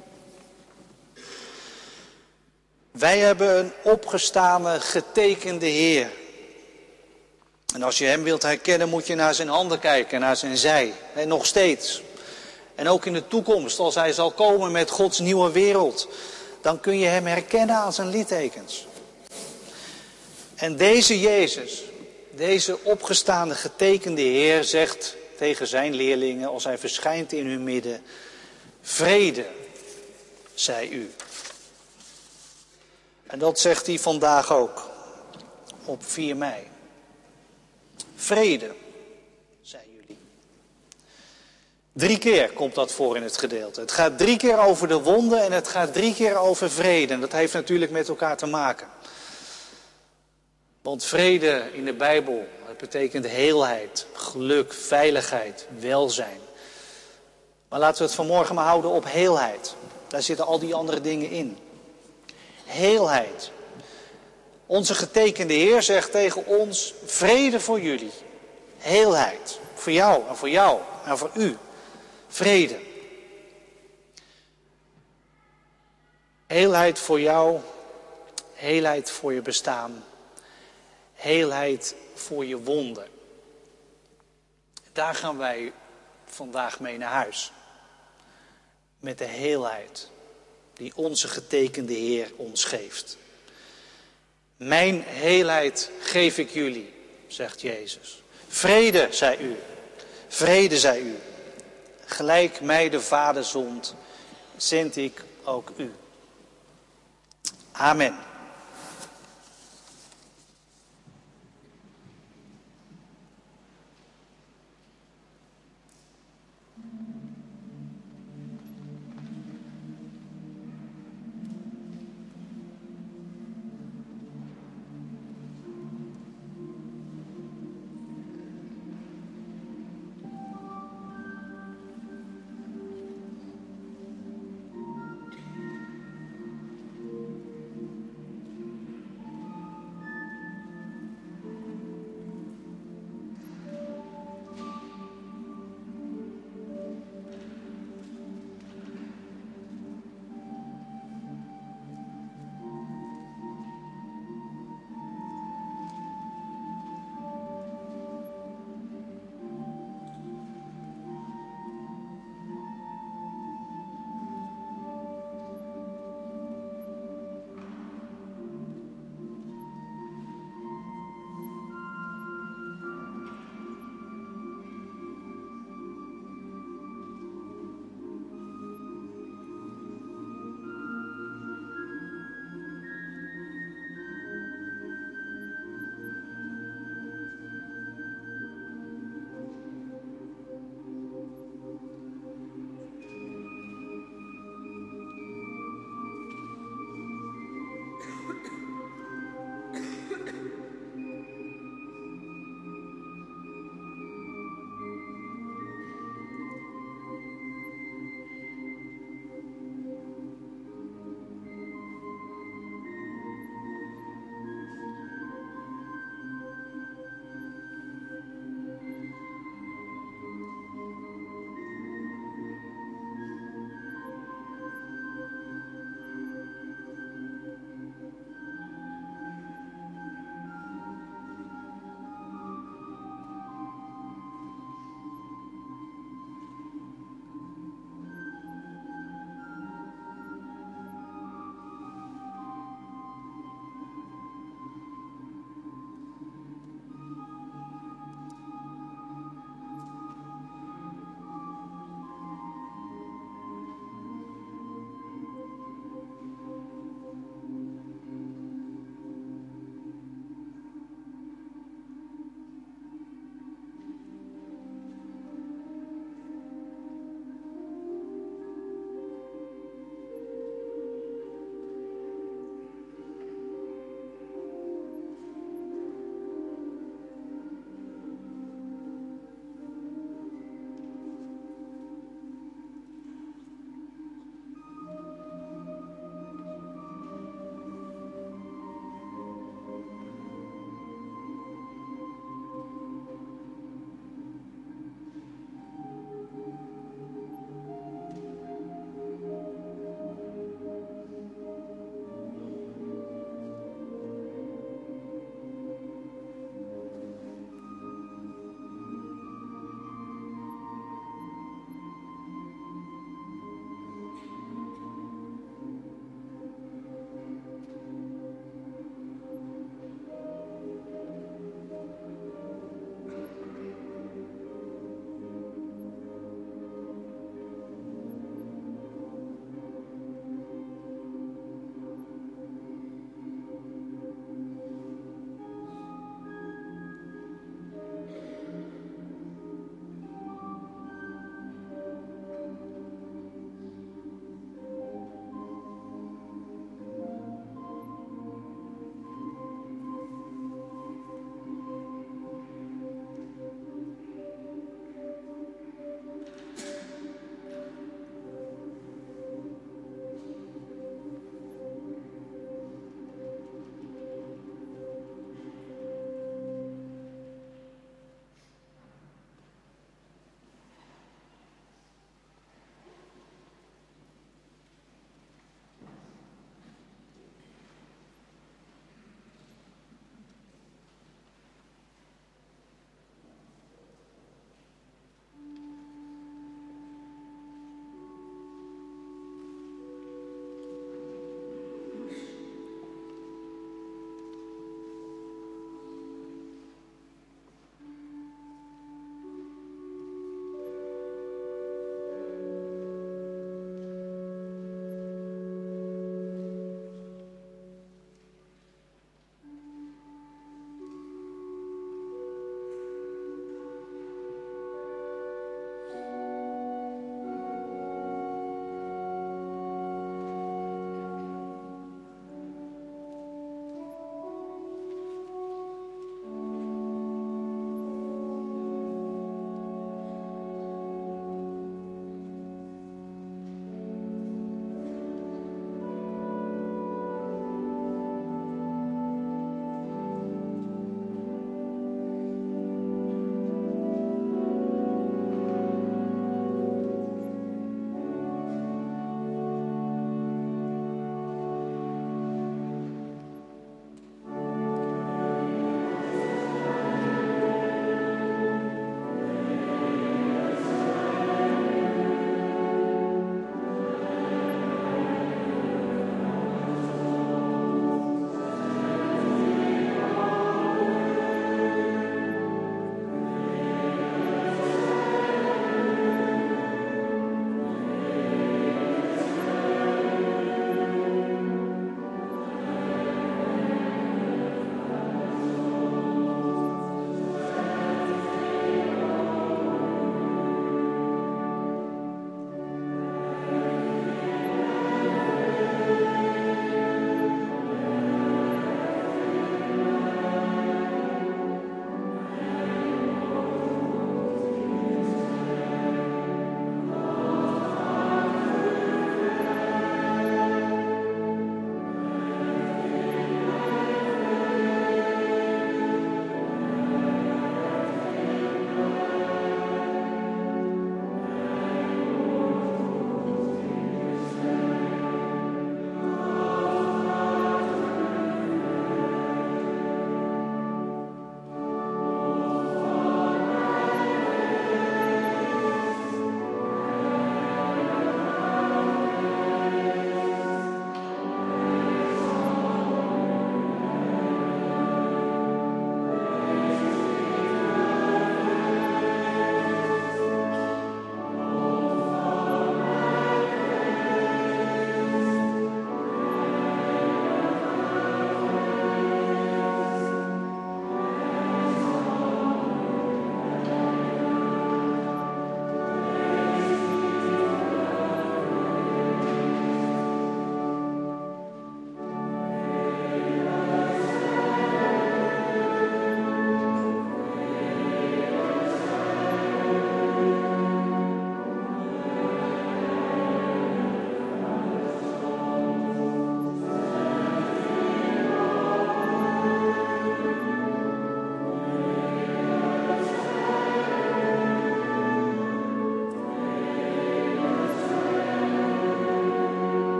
Wij hebben een opgestane, getekende Heer. En als je hem wilt herkennen, moet je naar zijn handen kijken, naar zijn zij. En nog steeds. En ook in de toekomst, als hij zal komen met Gods nieuwe wereld, dan kun je hem herkennen aan zijn littekens. En deze Jezus, deze opgestaande, getekende Heer, zegt tegen zijn leerlingen als hij verschijnt in hun midden: vrede, zij u. En dat zegt hij vandaag ook, op 4 mei. Vrede, zij jullie. 3 keer komt dat voor in het gedeelte. Het gaat 3 keer over de wonden en het gaat 3 keer over vrede. En dat heeft natuurlijk met elkaar te maken. Want vrede in de Bijbel, het betekent heelheid, geluk, veiligheid, welzijn. Maar laten we het vanmorgen maar houden op heelheid. Daar zitten al die andere dingen in. Heelheid. Onze getekende Heer zegt tegen ons: vrede voor jullie. Heelheid. Voor jou en voor u. Vrede. Heelheid voor jou. Heelheid voor je bestaan. Heelheid voor je wonden. Daar gaan wij vandaag mee naar huis. Met de heelheid die onze getekende Heer ons geeft. Mijn heelheid geef ik jullie, zegt Jezus. Vrede, zij u. Vrede, zij u. Gelijk mij de Vader zond, zend ik ook u. Amen.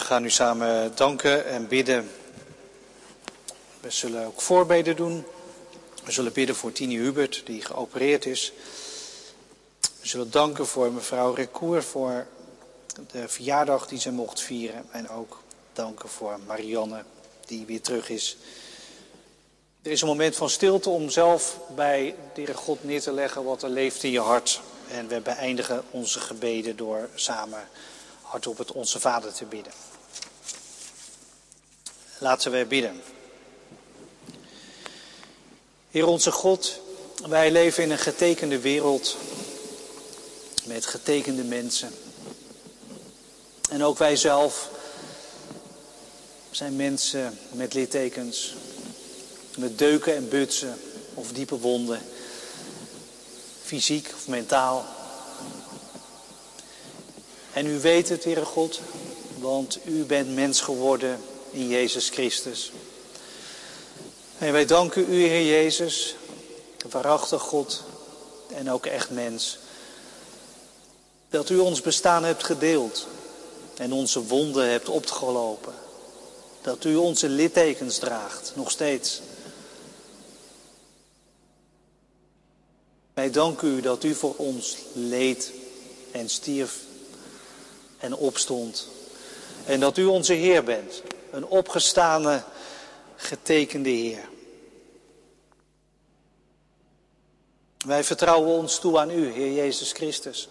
gaan nu samen danken en bidden. We zullen ook voorbeden doen. We zullen bidden voor Tini Hubert, die geopereerd is. We zullen danken voor mevrouw Recour voor de verjaardag die ze mocht vieren. En ook danken voor Marianne, die weer terug is. Er is een moment van stilte om zelf bij de Heere God neer te leggen wat er leeft in je hart. En we beëindigen onze gebeden door samen hardop het Onze Vader te bidden. Laten we bidden. Heer onze God, wij leven in een getekende wereld met getekende mensen. En ook wij zelf zijn mensen met littekens, met deuken en butsen of diepe wonden, fysiek of mentaal. En u weet het, Heere God, want u bent mens geworden in Jezus Christus. En wij danken u, Heer Jezus, waarachtig God en ook echt mens, dat u ons bestaan hebt gedeeld en onze wonden hebt opgelopen. Dat u onze littekens draagt, nog steeds. Wij danken u dat u voor ons leed en stierf en opstond. En dat u onze Heer bent, een opgestane, getekende Heer. Wij vertrouwen ons toe aan u, Heer Jezus Christus.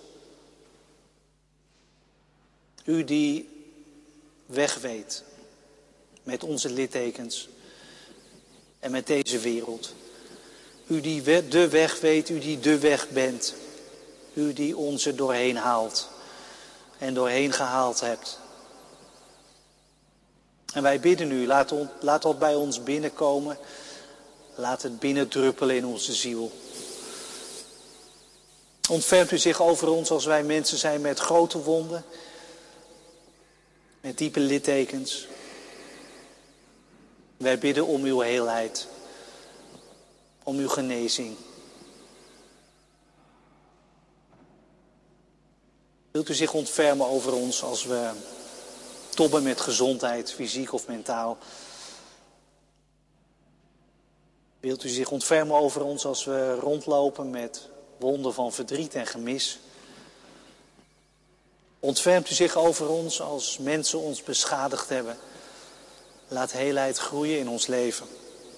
U die weg weet met onze littekens en met deze wereld. U die de weg weet, u die de weg bent. U die ons er doorheen haalt en doorheen gehaald hebt. En wij bidden u, laat dat bij ons binnenkomen. Laat het binnendruppelen in onze ziel. Ontfermt u zich over ons als wij mensen zijn met grote wonden, met diepe littekens. Wij bidden om uw heelheid, om uw genezing. Wilt u zich ontfermen over ons als we tobben met gezondheid, fysiek of mentaal? Wilt u zich ontfermen over ons als we rondlopen met wonden van verdriet en gemis? Ontfermt u zich over ons als mensen ons beschadigd hebben? Laat heelheid groeien in ons leven.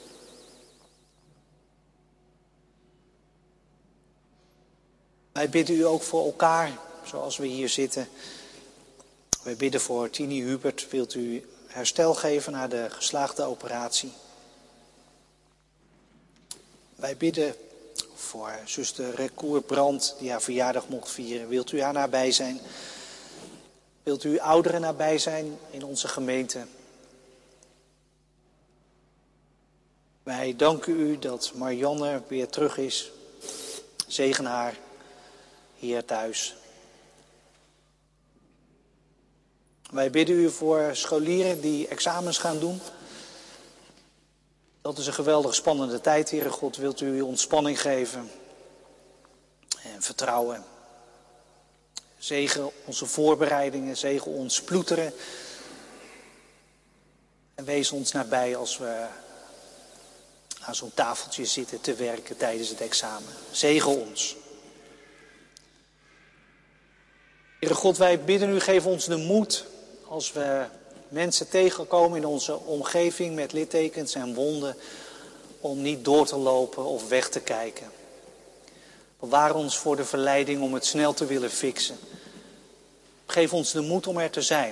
Wij bidden u ook voor elkaar, zoals we hier zitten. Wij bidden voor Tini Hubert. Wilt u herstel geven na de geslaagde operatie? Wij bidden voor zuster Recour Brandt, die haar verjaardag mocht vieren. Wilt u haar nabij zijn? Wilt u ouderen nabij zijn in onze gemeente? Wij danken u dat Marianne weer terug is. Zegen haar hier thuis. Wij bidden u voor scholieren die examens gaan doen. Dat is een geweldig spannende tijd, Heere God. Wilt u ontspanning geven en vertrouwen. Zegen onze voorbereidingen, zegen ons ploeteren. En wees ons nabij als we aan zo'n tafeltje zitten te werken tijdens het examen. Zegen ons. Heere God, wij bidden u, geef ons de moed als we mensen tegenkomen in onze omgeving met littekens en wonden, om niet door te lopen of weg te kijken. Bewaar ons voor de verleiding om het snel te willen fixen. Geef ons de moed om er te zijn.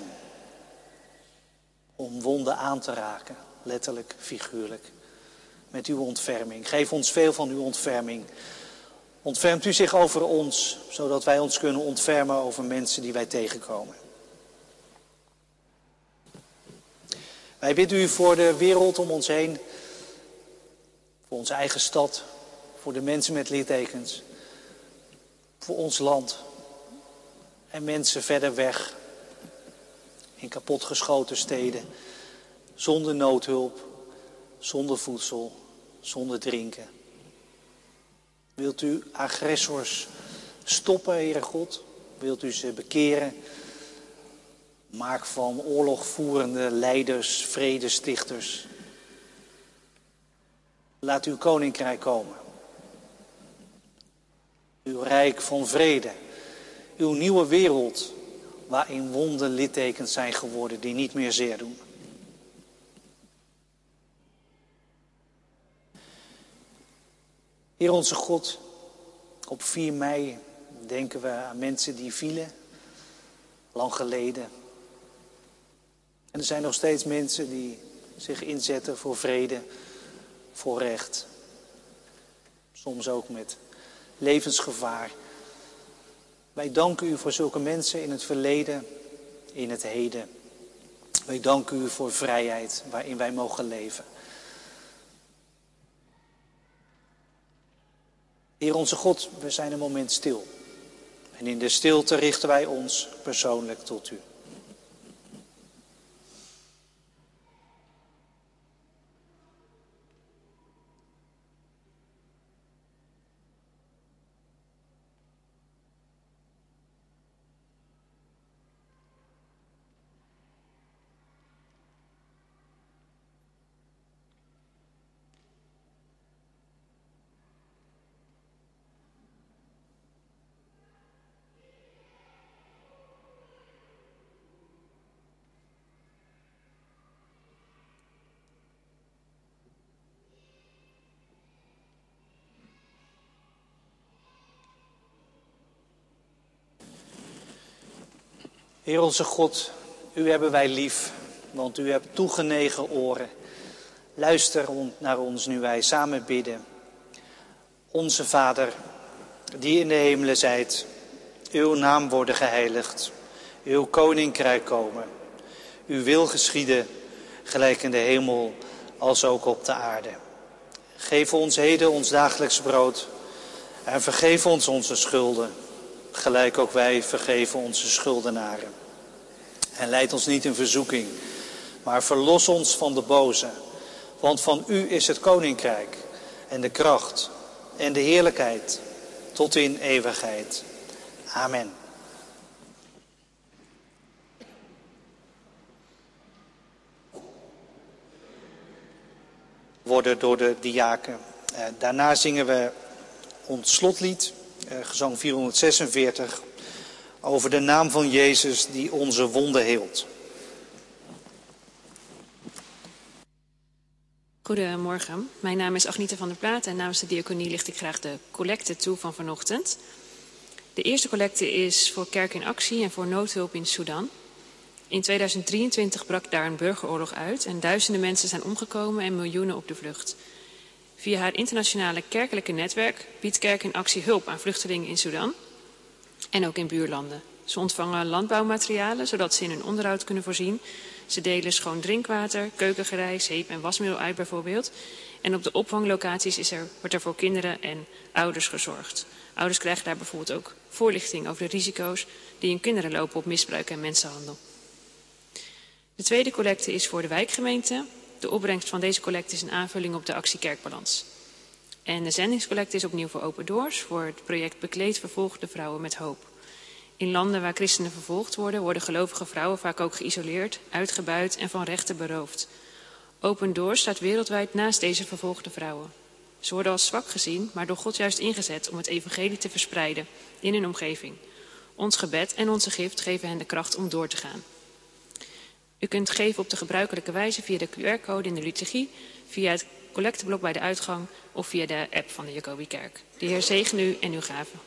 Om wonden aan te raken, letterlijk, figuurlijk. Met uw ontferming. Geef ons veel van uw ontferming. Ontfermt u zich over ons, zodat wij ons kunnen ontfermen over mensen die wij tegenkomen. Wij bidden u voor de wereld om ons heen, voor onze eigen stad, voor de mensen met littekens, voor ons land en mensen verder weg, in kapotgeschoten steden, zonder noodhulp, zonder voedsel, zonder drinken. Wilt u agressors stoppen, Heere God? Wilt u ze bekeren? Maak van oorlogvoerende leiders, vredestichters. Laat uw koninkrijk komen. Uw rijk van vrede. Uw nieuwe wereld waarin wonden littekens zijn geworden die niet meer zeer doen. Heer onze God, op 4 mei denken we aan mensen die vielen, lang geleden. En er zijn nog steeds mensen die zich inzetten voor vrede, voor recht. Soms ook met levensgevaar. Wij danken u voor zulke mensen in het verleden, in het heden. Wij danken u voor vrijheid waarin wij mogen leven. Heer onze God, we zijn een moment stil. En in de stilte richten wij ons persoonlijk tot u. Heer onze God, u hebben wij lief, want u hebt toegenegen oren. Luister naar ons nu wij samen bidden. Onze Vader, die in de hemelen zijt, uw naam worden geheiligd, uw koninkrijk komen. Uw wil geschieden, gelijk in de hemel als ook op de aarde. Geef ons heden ons dagelijks brood en vergeef ons onze schulden, gelijk ook wij vergeven onze schuldenaren. En leid ons niet in verzoeking, maar verlos ons van de boze. Want van u is het koninkrijk en de kracht en de heerlijkheid tot in eeuwigheid. Amen. Worden door de diaken. Daarna zingen we ons slotlied, gezang 446, over de naam van Jezus die onze wonden heelt. Goedemorgen, mijn naam is Agnita van der Plaat en namens de diaconie licht ik graag de collecte toe van vanochtend. De eerste collecte is voor Kerk in Actie en voor noodhulp in Sudan. In 2023 brak daar een burgeroorlog uit en duizenden mensen zijn omgekomen en miljoenen op de vlucht. Via haar internationale kerkelijke netwerk biedt Kerk in Actie hulp aan vluchtelingen in Sudan en ook in buurlanden. Ze ontvangen landbouwmaterialen zodat ze in hun onderhoud kunnen voorzien. Ze delen schoon drinkwater, keukengerei, zeep en wasmiddel uit bijvoorbeeld. En op de opvanglocaties wordt er voor kinderen en ouders gezorgd. Ouders krijgen daar bijvoorbeeld ook voorlichting over de risico's die hun kinderen lopen op misbruik en mensenhandel. De tweede collecte is voor de wijkgemeente. De opbrengst van deze collecte is een aanvulling op de actie Kerkbalans. En de zendingscollecte is opnieuw voor Open Doors, voor het project Bekleed vervolgde vrouwen met hoop. In landen waar christenen vervolgd worden, worden gelovige vrouwen vaak ook geïsoleerd, uitgebuit en van rechten beroofd. Open Doors staat wereldwijd naast deze vervolgde vrouwen. Ze worden als zwak gezien, maar door God juist ingezet om het evangelie te verspreiden in hun omgeving. Ons gebed en onze gift geven hen de kracht om door te gaan. U kunt geven op de gebruikelijke wijze via de QR-code in de liturgie, via het collecteblok bij de uitgang of via de app van de Jacobikerk. De Heer zegen u en uw gaven.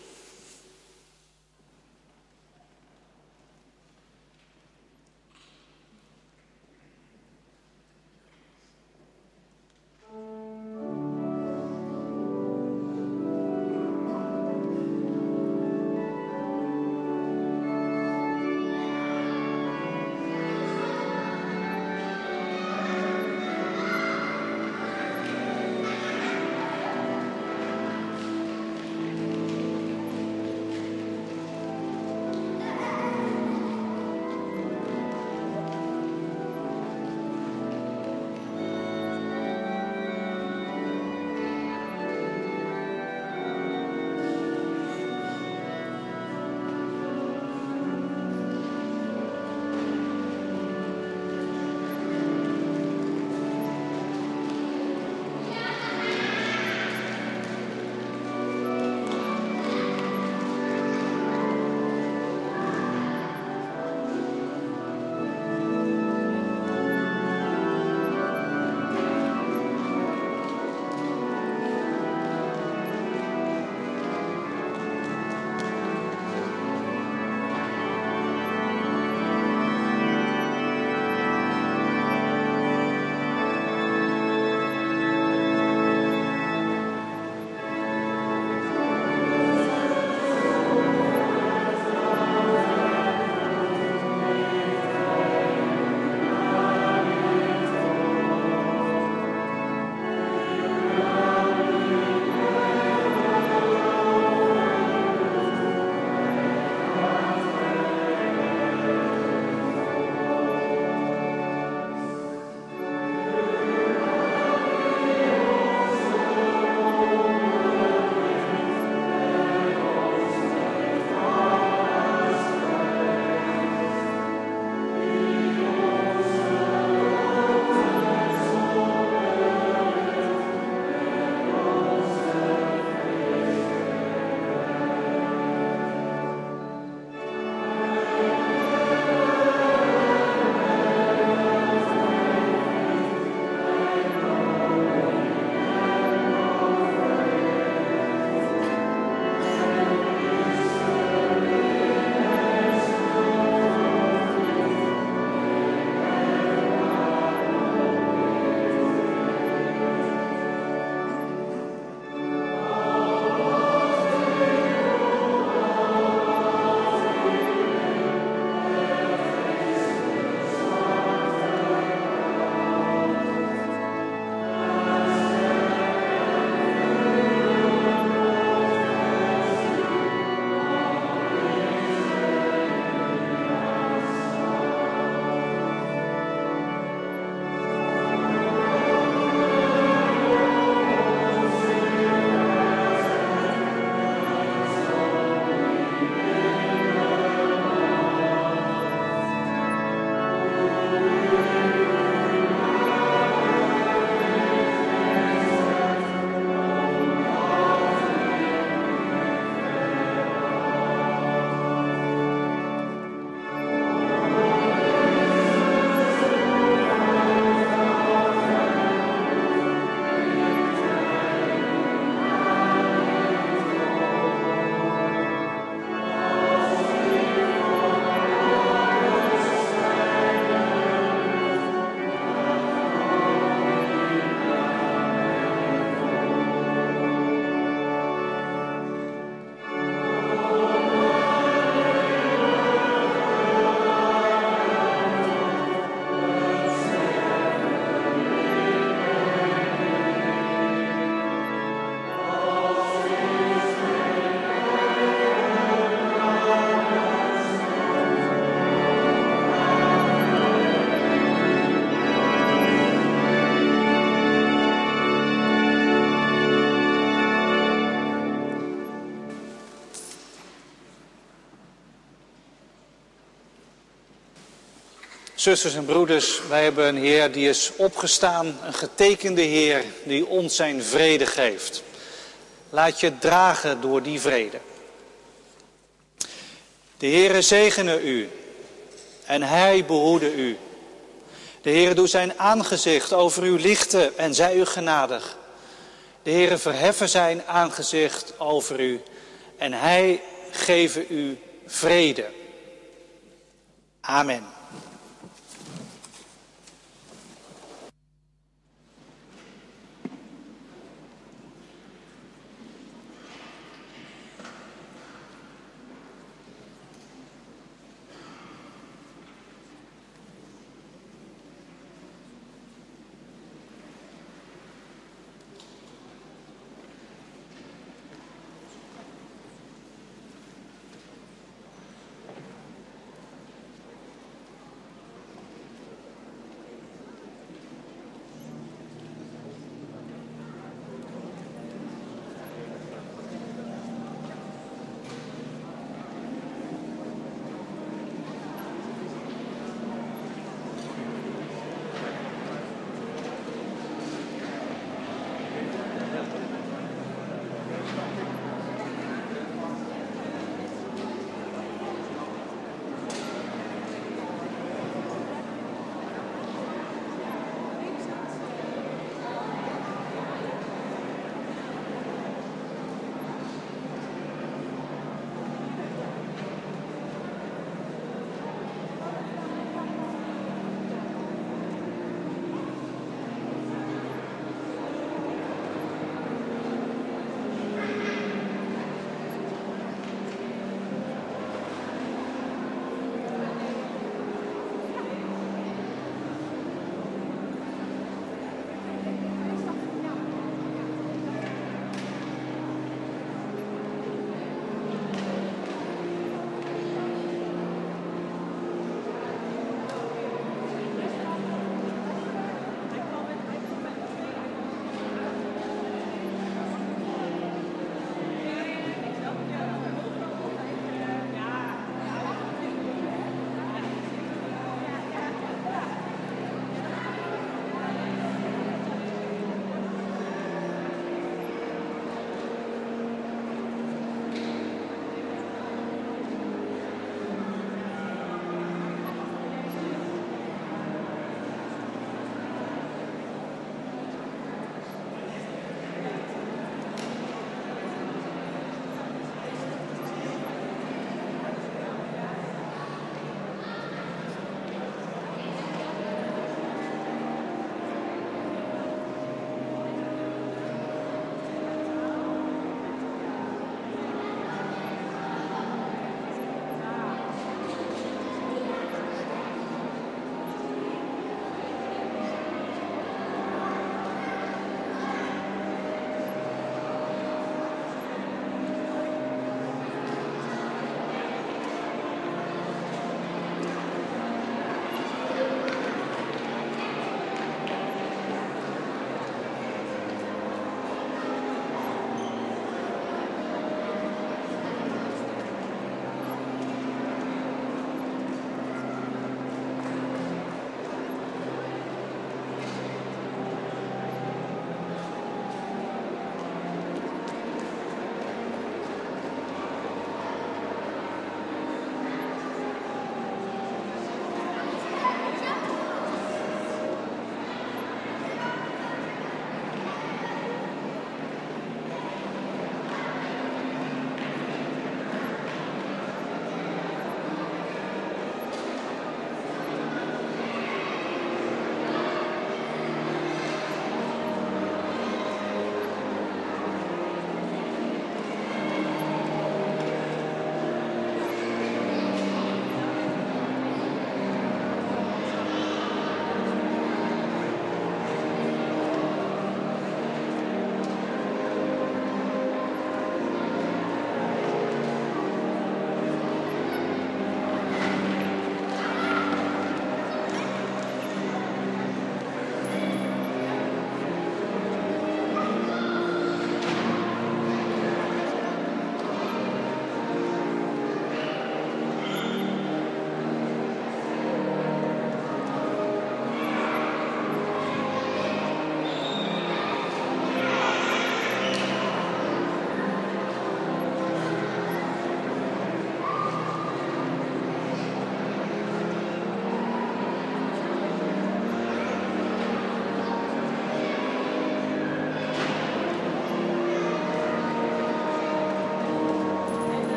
Zusters en broeders, wij hebben een Heer die is opgestaan, een getekende Heer die ons zijn vrede geeft. Laat je dragen door die vrede. De Heere zegene u en hij behoede u. De Heere doet zijn aangezicht over u lichten en zij u genadig. De Heere verheffen zijn aangezicht over u en hij geven u vrede. Amen.